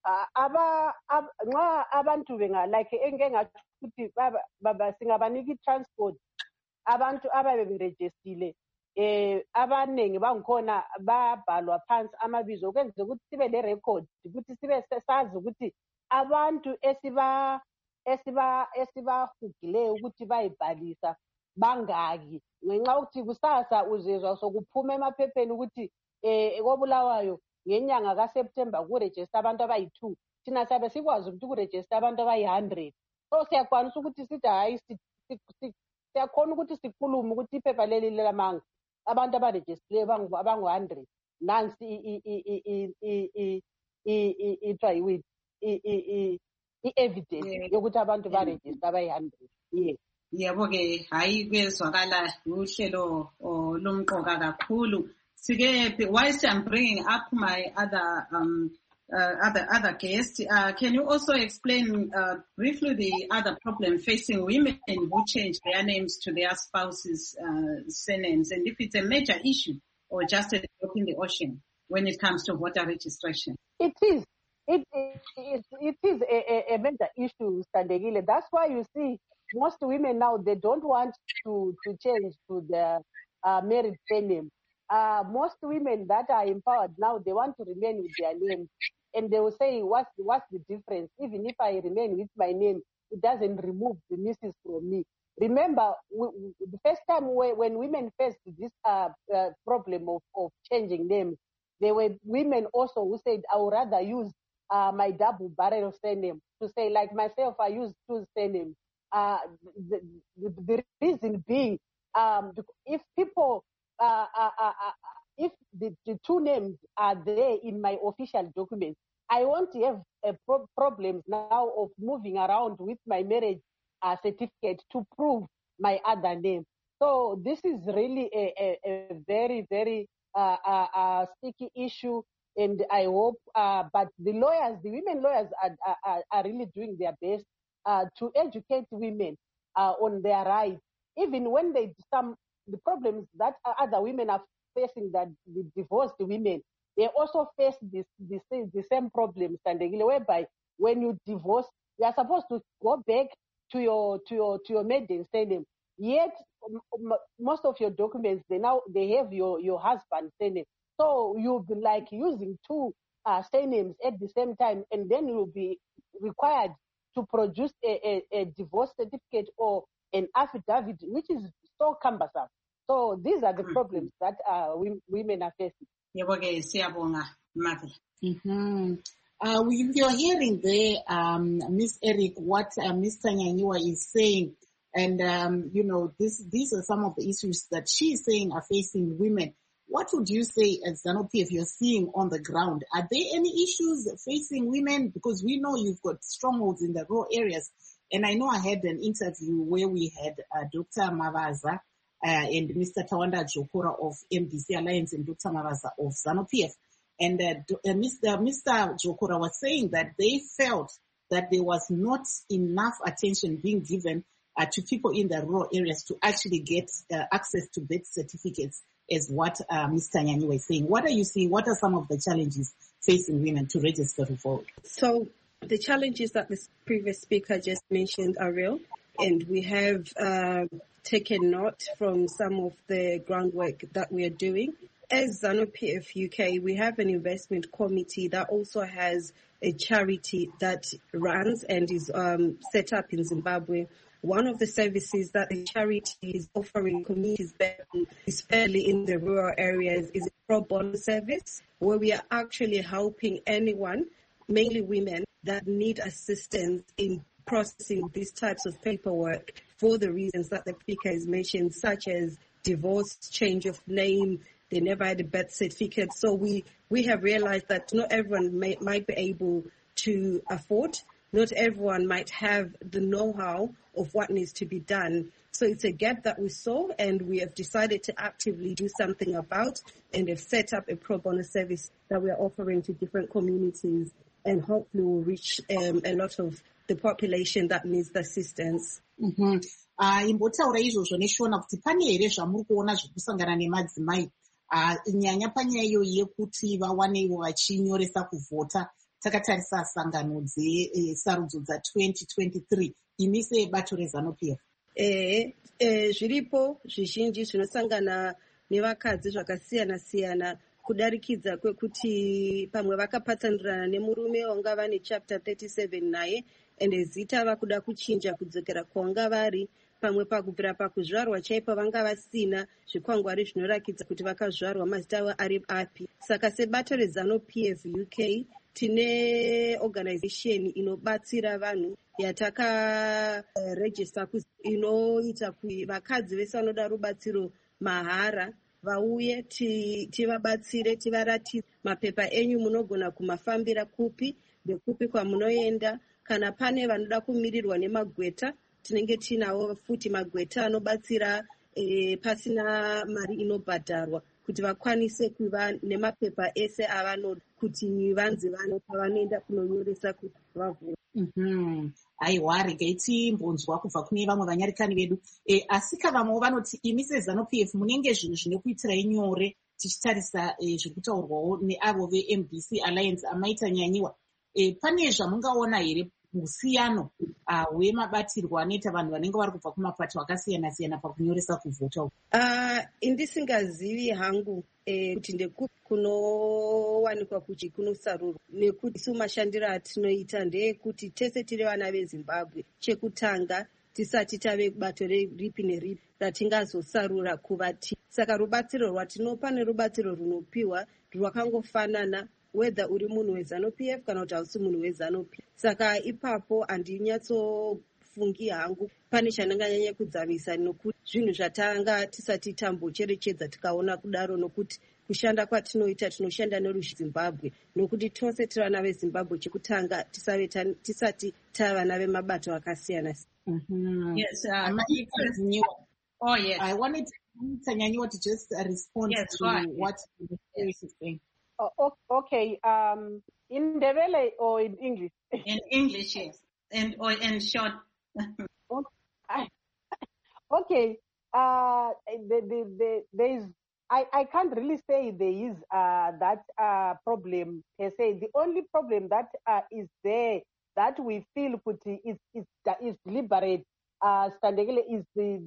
Nxa abantu engeke ngathi ukuthi baba singabanika i-transport abantu ababe berejistile abaningi bangikhona babhalwa phansi amabizo ukwenza ukuthi sibe le record ukuthi sibe sazi ukuthi abantu esibahugileyo ukuthi bayibhalisa bangaki ngenxa ukuthi kusasa uzezwa sokuphuma emaphepheni ukuthi koBulawayo ngenyanga kaSeptember kurejista abantu abayi2 thina sabe sikwazi ukuthi kurejista abantu abayi100 so siyakwanisa ukuthi sithi hayi siyakhona ukuthi sikhulume ukuthi iphepha leli lamanga abantu abarejistileyo abangu100 nansi i-evidence yokuthi abantu barejista abayi100 yes. Yebo ke hayi kwezwakala uhlelo lomqoka kakhulu. Sike whilst I'm bringing up my other guest, can you also explain briefly the other problem facing women who change their names to their spouses' surnames, and if it's a major issue or just a drop in the ocean when it comes to voter registration? It is. It is a major issue, Sandegile. That's why you see most women now, they don't want to change to their married surname. Most women that are empowered now, they want to remain with their name. And they will say, what's the difference? Even if I remain with my name, it doesn't remove the Mrs. from me. Remember, the first time when women faced this problem of changing names, there were women also who said, I would rather use my double barrel surname. To say, like myself, I use 2 surnames. The reason being, if people, if the 2 names are there in my official documents, I won't have problems now of moving around with my marriage certificate to prove my other name. So this is really a very, very sticky issue, and I hope, but the women lawyers are really doing their best to educate women on their rights, even when the problems that other women are facing, that the divorced women, they also face the same problems, whereby when you divorce, you are supposed to go back to your maiden surname. Yet most of your documents, they have your husband's surname. So you'll be like using 2 surnames at the same time, and then you'll be required to produce a divorce certificate or an affidavit, which is so cumbersome. So these are the problems that women are facing. You're hearing there, Miss Eric, what Mr. Nyanyua is saying, and these are some of the issues that she's saying are facing women. What would you say as ZANU-PF you're seeing on the ground? Are there any issues facing women? Because we know you've got strongholds in the rural areas. And I know I had an interview where we had Dr. Mavaza and Mr. Tawanda Jokora of MDC Alliance and Dr. Mavaza of ZANU-PF. And Mr. Jokora was saying that they felt that there was not enough attention being given to people in the rural areas to actually get access to birth certificates, as what Mr. Nyanyua is saying. What are you seeing? What are some of the challenges facing women to register to vote? So the challenges that the previous speaker just mentioned are real, and we have taken note from some of the groundwork that we are doing. As ZANU-PF UK, we have an investment committee that also has a charity that runs and is set up in Zimbabwe. One of the services that the charity is offering communities, especially in the rural areas, is a pro bono service, where we are actually helping anyone, mainly women, that need assistance in processing these types of paperwork for the reasons that the speaker has mentioned, such as divorce, change of name, they never had a birth certificate. So we have realized that not everyone might be able to afford. Not everyone might have the know-how of what needs to be done. So it's a gap that we saw, and we have decided to actively do something about, and have set up a pro bono service that we are offering to different communities, and hopefully we'll reach a lot of the population that needs the assistance. Imbotaura izvozvo neshona kuti pane here zvamuri kuona zvekusangana nemadzimai nyanya panyayo yekuti vawanewo vachinyoresa kuvhota. Takatarisa sangano dzesarudzo dza 2023 imi sebato reZANU-PF. Zviripo zvizhinji zvinosangana nevakadzi zvakasiyana-siyana, kudarikidza kwekuti pamwe vakapatsanurana nemurume wanga vane chapter 37 naye, ende zita vakuda kuchinja kudzokera kwanga vari. Pamwe pakubvira pakuzvarwa chaipo vanga vasina zvikwangwari zvinorakidza kuti vakazvarwa mazita avo ari api. Saka sebato reZANU-PF UK tine organization inobatsira vanhu yatakarejista inoita kuti vakadzi vese vanoda rubatsiro mahara vauye tivabatsire, tivaratidze mapepa enyu, munogona kumafambira kupi nekupi kwamunoenda. Kana pane vanoda kumirirwa nemagweta, tinenge tinawo futi magweta anobatsira pasina mari inobhadharwa kuti vakwanise kuva nemapepa ese avanoda kuti vanzi vano pavanoenda kunonyoresa kuti vavhura. Aiwa, regai timbonzwa kubva kune vamwe vanyarikani vedu. Asika vamwewo vanoti imi seZANU-PF munenge zvinhu zvine kuitirai nyore tichitarisa zviri kutaurwawo neavo veMDC Alliance amaita nyanyiwa. Pane zvamungaona here musiyano wemabatirwo anoita vanhu vanenge vari kubva kumapato akasiyana-siyana pakunyoresa kuvhota? Indisingazivi hangu kuti ndekupi kunowanikwa kuti kunosarurwa, nekuti isu mashandiro atinoita ndeyekuti tese tiri vana veZimbabwe, chekutanga tisati tave bato ripi neripi ratingazosarura kuvati. Saka rubatsiro rwatinopa nerubatsiro runopiwa rwakangofanana, whether uri munhu weZANU-PF kana kuti hausi munhu weZANU-PF. Saka ipapo handinyatsofungi hangu pane chandinganyanya kudzavisa, nokuti zvinhu zvatanga tisati tambocherechedza tikaona kudaro, nokuti kushanda kwatinoita tinoshanda neruZimbabwe, nokuti tose tiri vana veZimbabwe chekutanga tisati tavana vemabato akasiyana. Yes. Oh, yes. I wanted Nyanyiwa to just respond to what the series is saying. Okay. In Ndebele or in English? In English, yes. And short. Okay. There is. I can't really say there is that problem per se. The only problem that is there that we feel is deliberate Standegile is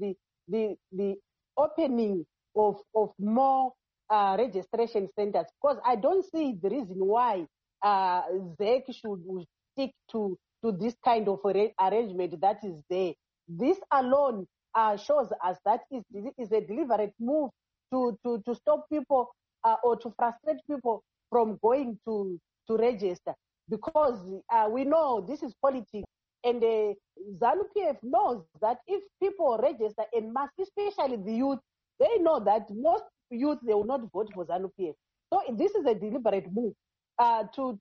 the opening of more registration centers, because I don't see the reason why ZEC should stick to this kind of arrangement that is there. This alone shows us that is a deliberate move to stop people or to frustrate people from going to register, because we know this is politics, and ZANU-PF knows that if people register en masse, especially the youth, they know that most youth, they will not vote for ZANU-PF. So this is a deliberate move to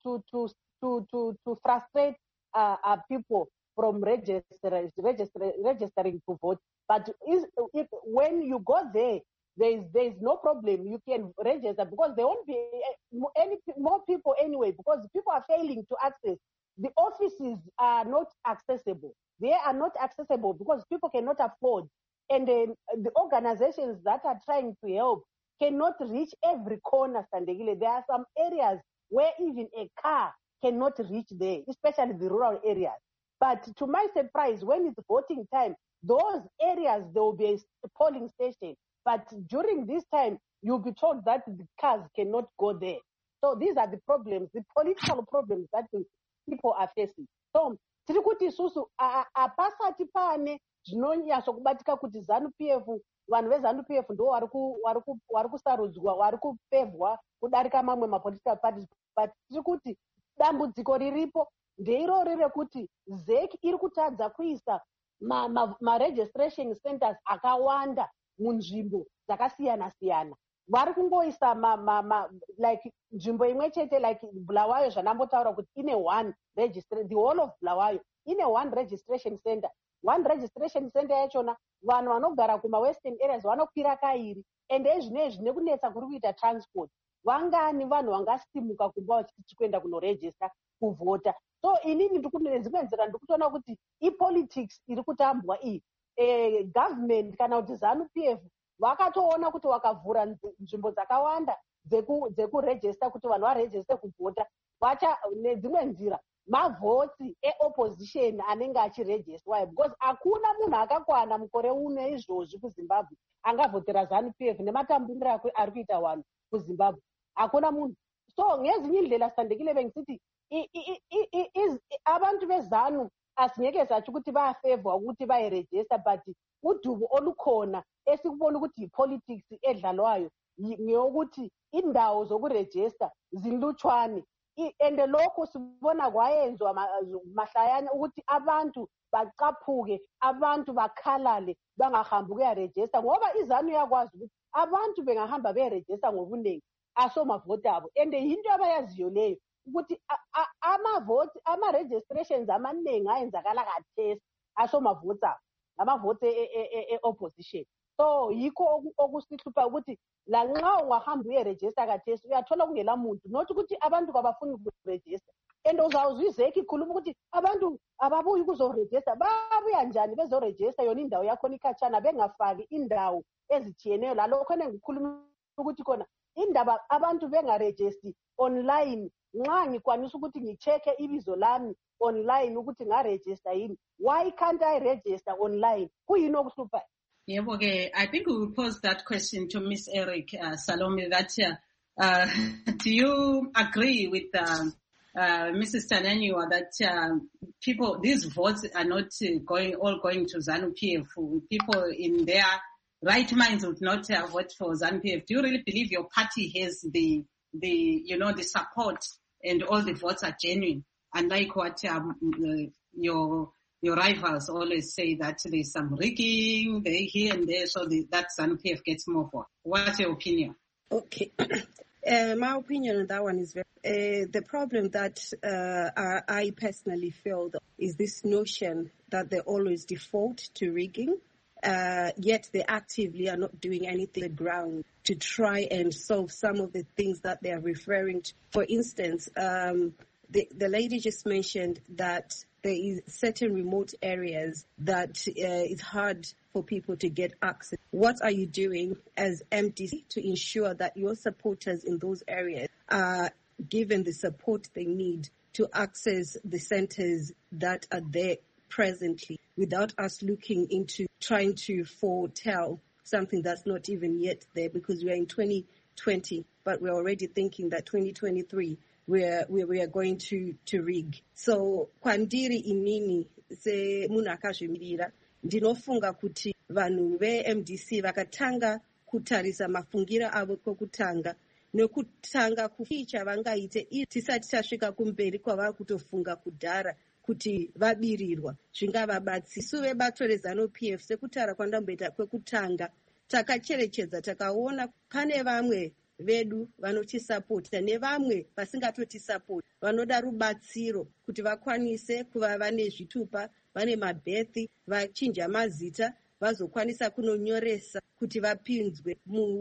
frustrate people from registering to vote. But when you go there, there is no problem. You can register, because there won't be more people anyway, because people are failing to access. The offices are not accessible. They are not accessible because people cannot afford. And the organizations that are trying to help cannot reach every corner, Standegile. There are some areas where even a car cannot reach there, especially the rural areas. But to my surprise, when it's voting time, those areas, there will be a polling station. But during this time, you'll be told that the cars cannot go there. So these are the problems, the political problems that the people are facing. So, tiri kuti susu apasati pane zvinonyatso kubatika kuti ZANU-PF, vanhu veZANU-PF ndo vari kusarudzwa, vari kupevhwa kudarika mamwe mapolitical parties. But tiri kuti dambudziko riripo ndeirori rekuti ZEC iri kutadza kuisa ma-registration centers akawanda munzvimbo dzakasiyana-siyana. Vari kungoisa like nzvimbo imwe chete, like Bulawayo zvanambotaura kuti ine one registration, the whole of Bulawayo ine one registration center. One registration center yachona vanhu vanogara kuma-western areas vanokwira kairi, ende ezvinezvi nekunetsa kuri kuita transport, vangani vanhu vangasimuka kumba vachiti kuenda kunoregister kuvhota. So inini nedzimwe nzira ndikutoona kuti ipolitics iri kutambwa iyi. Government kana kuti ZANU-PF vakatoona kuti wakavhura nzvimbo dzakawanda dzekuregister kuti vanhu varegister kuvhota, nedzimwe nzira mavhotsi eopposition anenge achirejestwayo, because hakuna munhu akakwana mukore uno izvozvi kuzimbabwe angavhotera ZANU-PF nematambiriro ari kuita vanhu kuzimbabwe. Hakuna munhu. So ngezinye indlela Sandekile bengisiti abantu bezanu asingeke satsho ukuthi bayafavor ukuthi bayirejista, but udubo olukhona esikubona ukuthi yi-politics edlalwayo ngeyokuthi indawo zokurejista zinlutshwane. And lokho sibona kwayenzwa mahlayana ukuthi abantu bacaphuke, abantu bakhalale bangahambi ukuyarejista, ngoba izanu yakwazi ukuthi abantu bengahamba beyarejista ngobuningi asomavoti abo. And yinto abayaziyo leyo ukuthi amavoti ama-registrations amaningi ayenzakala kathesi asomavoti abo, amavoti e-opposition. So yikho okusihlupha ukuthi lanxa ungahamba uyerejista kathesi uyathola kungela muntu, not ukuthi abantu kabafuni ukurejista. And uzawuzwizeka ikhuluma ukuthi abantu ababuyi ukuzorejista, babuya njani bezorejista yona indawo yakhona ikhatshana bengafaki indawo ezithiyeneyo. Lalokho engikhuluma ukuthi khona indaba abantu bengarejisti online, nxa ngikwanisa ukuthi ngicheke ibizo lami online ukuthi ngarejista yini, why can't I register online? Kuyini okuhluphayo? Yeah, okay. I think we will pose that question to Miss Eric Salome. That do you agree with Mrs. Tanyanyua that people, these votes are not going to ZANU-PF? People in their right minds would not vote for ZANU-PF. Do you really believe your party has the support and all the votes are genuine? Unlike what your rivals always say, that there's some rigging here and there, so that ZANU-PF gets more votes. What's your opinion? Okay. My opinion on that one is the problem that I personally feel is this notion that they always default to rigging, yet they actively are not doing anything on the ground to try and solve some of the things that they are referring to. For instance, the lady just mentioned that there is certain remote areas that it's hard for people to get access. What are you doing as MDC to ensure that your supporters in those areas are given the support they need to access the centers that are there presently, without us looking into trying to foretell something that's not even yet there, because we are in 2020, but we're already thinking that 2023 we are going to rig. So kwandiri inini se munhu akazvimirira, ndinofunga kuti vanhu veMDC vakatanga kutarisa mafungira avo kwekutanga nekutanga kuficha vangaite tisati tasvika kumberi kwavari kutofunga kudhara kuti vabirirwa zvingavabatsira. Isu vebato reZANU-PF sekutaura kwandamboita kwekutanga takacherechedza, takaona pane vamwe vedu vanotisapota nevamwe vasingatotisapoti vanoda rubatsiro kuti vakwanise kuva vane zvitupa, vane mabhethi, vachinja mazita, vazokwanisa kunonyoresa kuti vapinzwe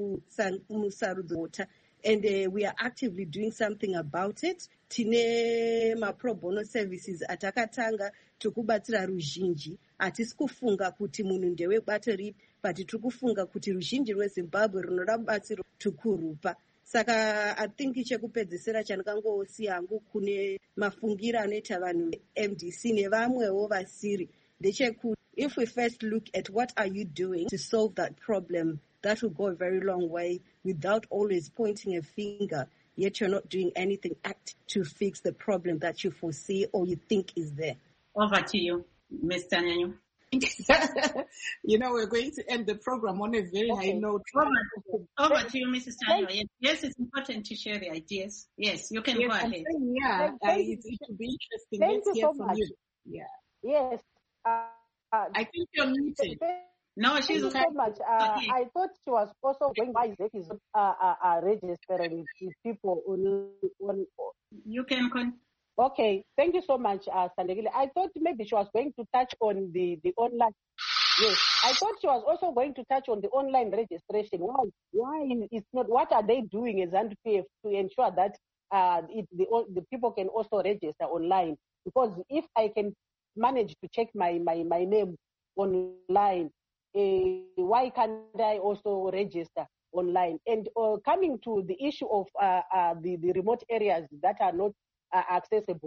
musarudzo. And we are actively doing something about it. Tine ma-pro bono services atakatanga tokubatsira ruzhinji. Hatisi kufunga kuti munhu ndewebato ripi, but tiri kufunga kuti ruzhinji rweZimbabwe runoda rubatsiro tukurupa. Saka I think chekupedzisira chandakangosiya hangu kune mafungira anoita vanhu MDC nevamwewo vasiri ndechekuti if we first look at what are you doing to solve that problem, that will go a very long way without always pointing a finger, yet you're not doing anything to fix the problem that you foresee or you think is there. Over to you, Ms. Tanyanyua. We're going to end the program on a very high note. Over to you, Mrs. Tanyanyua. Yes, it's important to share the ideas. Yes, you can go ahead. It would be interesting. Let's hear from you. Yeah. Yes. I think you're muted. No, she's so much. I thought she was also going by is registering people on. You can continue. Okay, thank you so much, Sandekile. I thought maybe she was going to touch on the online. Yes, I thought she was also going to touch on the online registration. Why it's not? What are they doing as ZANU-PF to ensure that the people can also register online? Because if I can manage to check my name online, why can't I also register online? And coming to the issue of the remote areas that are not accessible.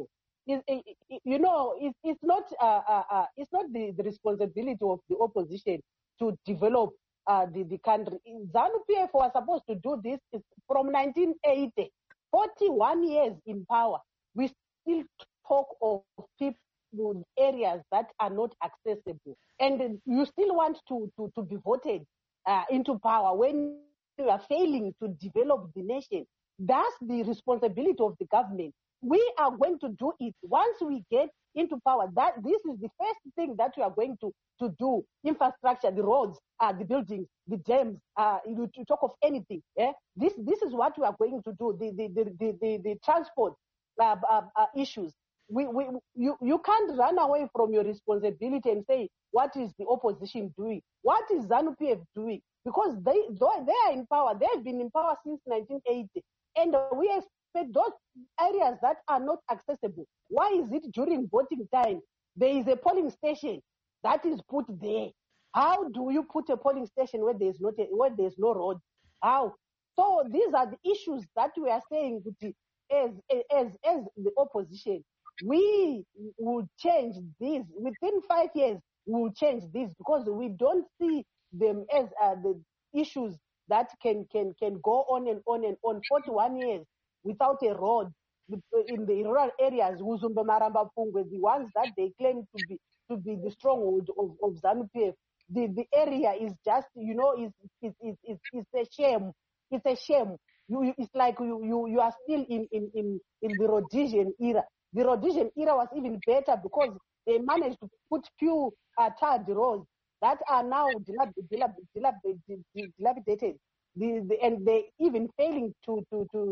it's not the responsibility of the opposition to develop the country. ZANU-PF was supposed to do this from 1980, 41 years in power. We still talk of people areas that are not accessible, and you still want to be voted into power when you are failing to develop the nation. That's the responsibility of the government. We are going to do it once we get into power. This is the first thing that we are going to do: infrastructure, the roads, the buildings, the dams. To talk of anything, this is what we are going to do. The transport issues. You can't run away from your responsibility and say, what is the opposition doing? What is ZANU-PF doing? Because they are in power. They have been in power since 1980. And we expect those areas that are not accessible. Why is it during voting time, there is a polling station that is put there? How do you put a polling station where there's no road? How? So these are the issues that we are saying as the opposition. We will change this. Within 5 years, we will change this, because we don't see them as the issues that can go on and on and on. 41 years without a road in the rural areas, Uzumba, Maramba, Pungwe, the ones that they claim to be the stronghold of ZANU-PF. The area is just, it's a shame. It's a shame. It's like you are still in the Rhodesian era. The Rhodesian era was even better because they managed to put few tarred roads that are now dilapidated. And they even failing to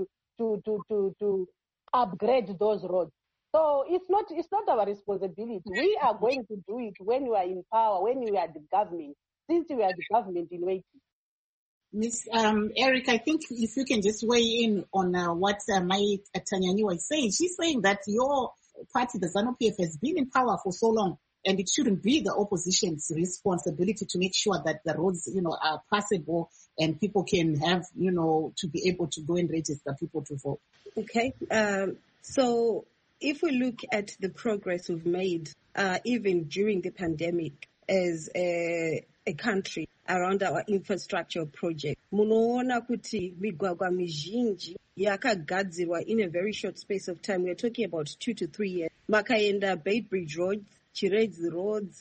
upgrade those roads. So it's not our responsibility. We are going to do it when we are in power, when we are the government, since we are the government in waiting. Ms. Eric, I think if you can just weigh in on what Mai Tanyani was saying. She's saying that your party, the ZANU-PF, has been in power for so long, and it shouldn't be the opposition's responsibility to make sure that the roads, are passable and people can have, to be able to go and register people to vote. Okay. So if we look at the progress we've made, even during the pandemic as a country, around our infrastructure project, munoona kuti migwagwa mizhinji yakagadzirwa in a very short space of time. We're talking about 2 to 3 years. Makaenda Beit Bridge roads, Chiredzi roads,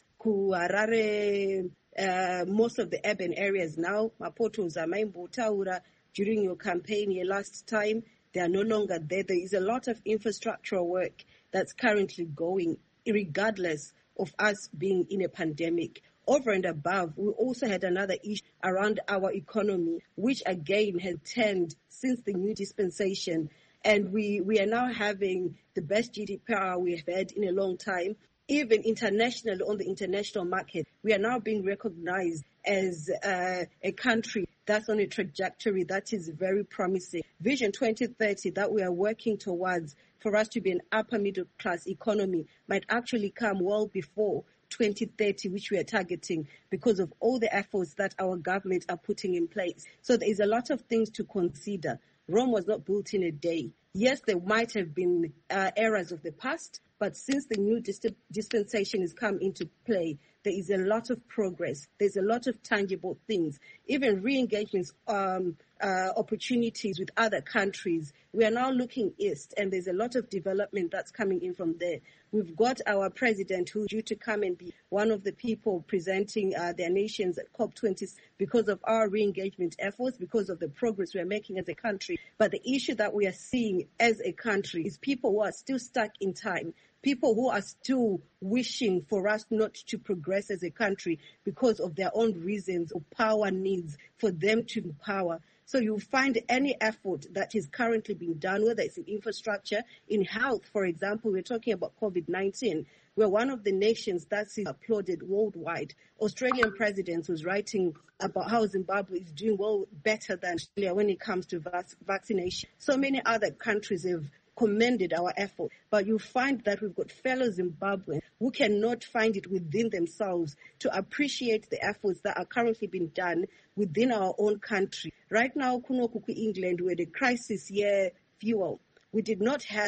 kuharare, most of the urban areas now, mapoto zamaimbotaura during your campaign last time, they are no longer there. There is a lot of infrastructural work that's currently going, regardless of us being in a pandemic. Over and above, we also had another issue around our economy, which again has turned since the new dispensation. And we are now having the best GDP we've had in a long time. Even internationally, on the international market, we are now being recognized as a country that's on a trajectory that is very promising. Vision 2030 that we are working towards for us to be an upper middle class economy might actually come well before 2030, which we are targeting, because of all the efforts that our government are putting in place. So there is a lot of things to consider. Rome was not built in a day. Yes, there might have been errors of the past, but since the new dispensation has come into play, there is a lot of progress. There's a lot of tangible things, even re-engagements, opportunities with other countries. We are now looking east, and there's a lot of development that's coming in from there. We've got our president who's due to come and be one of the people presenting their nations at COP20 because of our re-engagement efforts, because of the progress we're making as a country. But the issue that we are seeing as a country is people who are still stuck in time, people who are still wishing for us not to progress as a country because of their own reasons or power needs for them to empower. So you'll find any effort that is currently being done, whether it's in infrastructure, in health, for example, we're talking about COVID-19. We're one of the nations that's applauded worldwide. Australian president was writing about how Zimbabwe is doing better than Australia when it comes to vaccination. So many other countries have commended our effort, but you find that we've got fellow Zimbabweans who cannot find it within themselves to appreciate the efforts that are currently being done within our own country. Right now, Kunokuku, England, we're the crisis year fuel. We did not have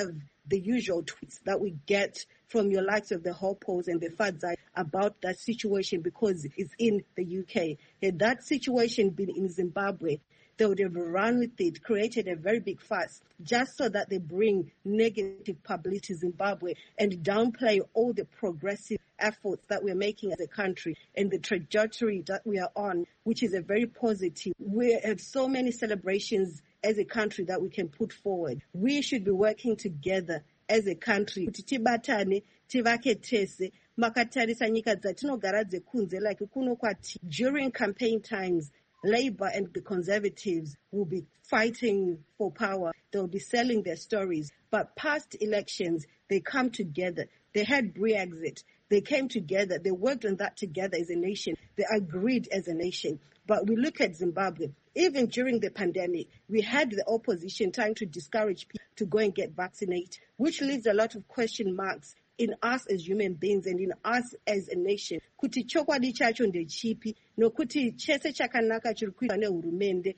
the usual tweets that we get from your likes of the Hopos and the Fadzai about that situation because it's in the UK. Had that situation been in Zimbabwe, they would have run with it, created a very big fuss, just so that they bring negative publicity to Zimbabwe and downplay all the progressive efforts that we're making as a country and the trajectory that we are on, which is a very positive. We have so many celebrations as a country that we can put forward. We should be working together as a country. Tibatane, tivake tese, makatarisa nyika dzatinogara dzekunze like kuno kwati. During campaign times, Labour and the Conservatives will be fighting for power. They'll be selling their stories. But past elections, they come together. They had Brexit. They came together. They worked on that together as a nation. They agreed as a nation. But we look at Zimbabwe. Even during the pandemic, we had the opposition trying to discourage people to go and get vaccinated, which leaves a lot of question marks in us as human beings and in us as a nation. Kuti chokwadi chacho ndechipi, nokuti chese chakanaka chiri kuitwa nehurumende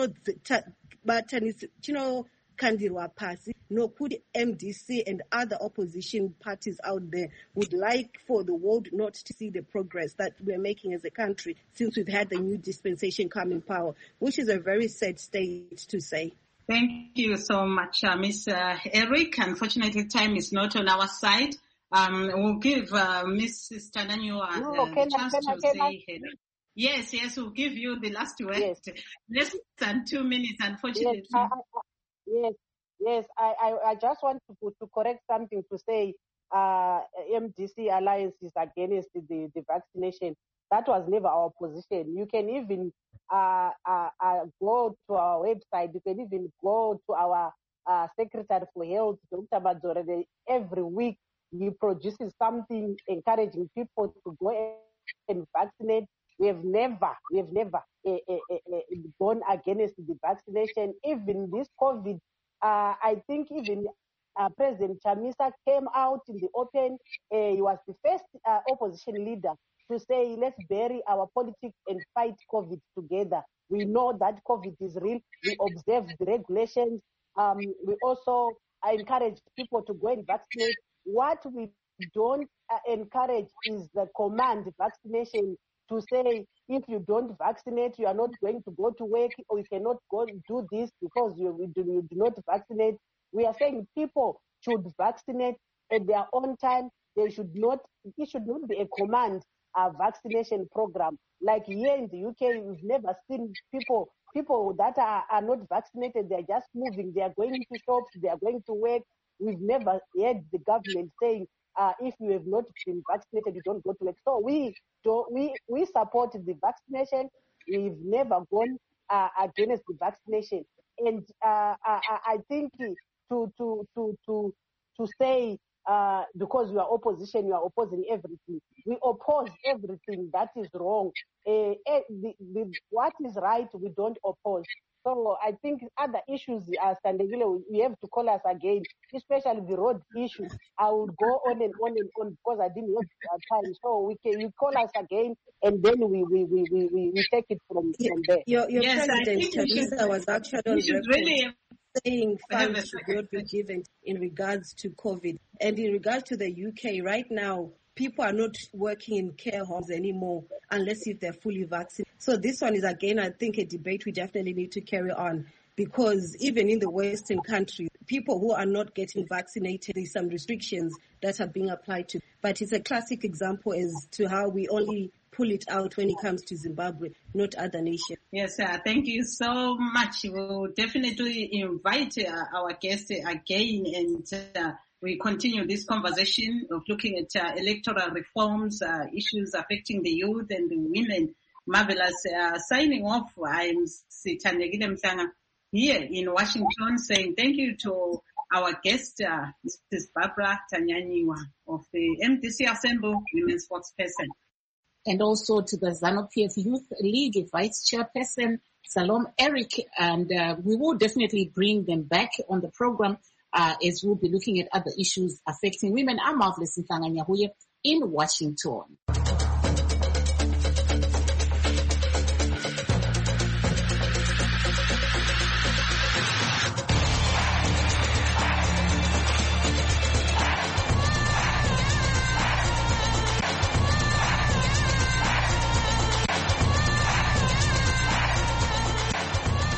chinokandirwa pasi, nokuti MDC and other opposition parties out there would like for the world not to see the progress that we're making as a country since we've had the new dispensation come in power, which is a very sad state to say. Thank you so much, Ms. Eric. Unfortunately, time is not on our side. We'll give Mrs. Tananyua a chance to say hello. Yes, we'll give you the last word. Yes. Less than 2 minutes, unfortunately. Yes, I just want to correct something to say MDC Alliance is against the vaccination. That was never our position. You can even go to our website. You can even go to our Secretary for Health, Dr. Madzorede. Every week he produces something encouraging people to go and vaccinate. We have never gone against the vaccination. Even this COVID, I think even President Chamisa came out in the open. He was the first opposition leader to say, let's bury our politics and fight COVID together. We know that COVID is real. We observe the regulations. We also encourage people to go and vaccinate. What we don't encourage is the command vaccination, to say if you don't vaccinate, you are not going to go to work, or you cannot go do this because you do not vaccinate. We are saying people should vaccinate at their own time. It should not be a command vaccination program. Like here in the UK, we've never seen people that are not vaccinated. They're just moving. They are going to shops. They are going to work. We've never heard the government saying, if you have not been vaccinated, you don't go to work. So we support the vaccination. We've never gone against the vaccination. And I think to say because you are opposition, you are opposing everything. We oppose everything that is wrong. What is right, we don't oppose. So I think other issues are Sandegile, we have to call us again, especially the road issue. I would go on and on and on because I didn't have time. So you call us again, and then we take it from there. Your president, Teresa, was actually on record saying funds should not be given in regards to COVID. And in regards to the UK, right now, people are not working in care homes anymore unless if they're fully vaccinated. So this one is, again, I think a debate we definitely need to carry on, because even in the Western countries, people who are not getting vaccinated, there's some restrictions that are being applied to. But it's a classic example as to how we only pull it out when it comes to Zimbabwe, not other nations. Yes, thank you so much. We'll definitely invite our guests again, and we continue this conversation of looking at electoral reforms, issues affecting the youth and the women. Marvelous. Signing off, I'm Sithandegile Mhlanga here in Washington, saying thank you to our guest, Mrs. Barbara Tanyanyiwa of the MDC Assembly Women's Spokesperson. And also to the ZANU-PF Youth League Vice Chairperson, Salome Eric. And we will definitely bring them back on the program as we'll be looking at other issues affecting women. I'm Marvelous Mhlanga Nyahuye in Washington.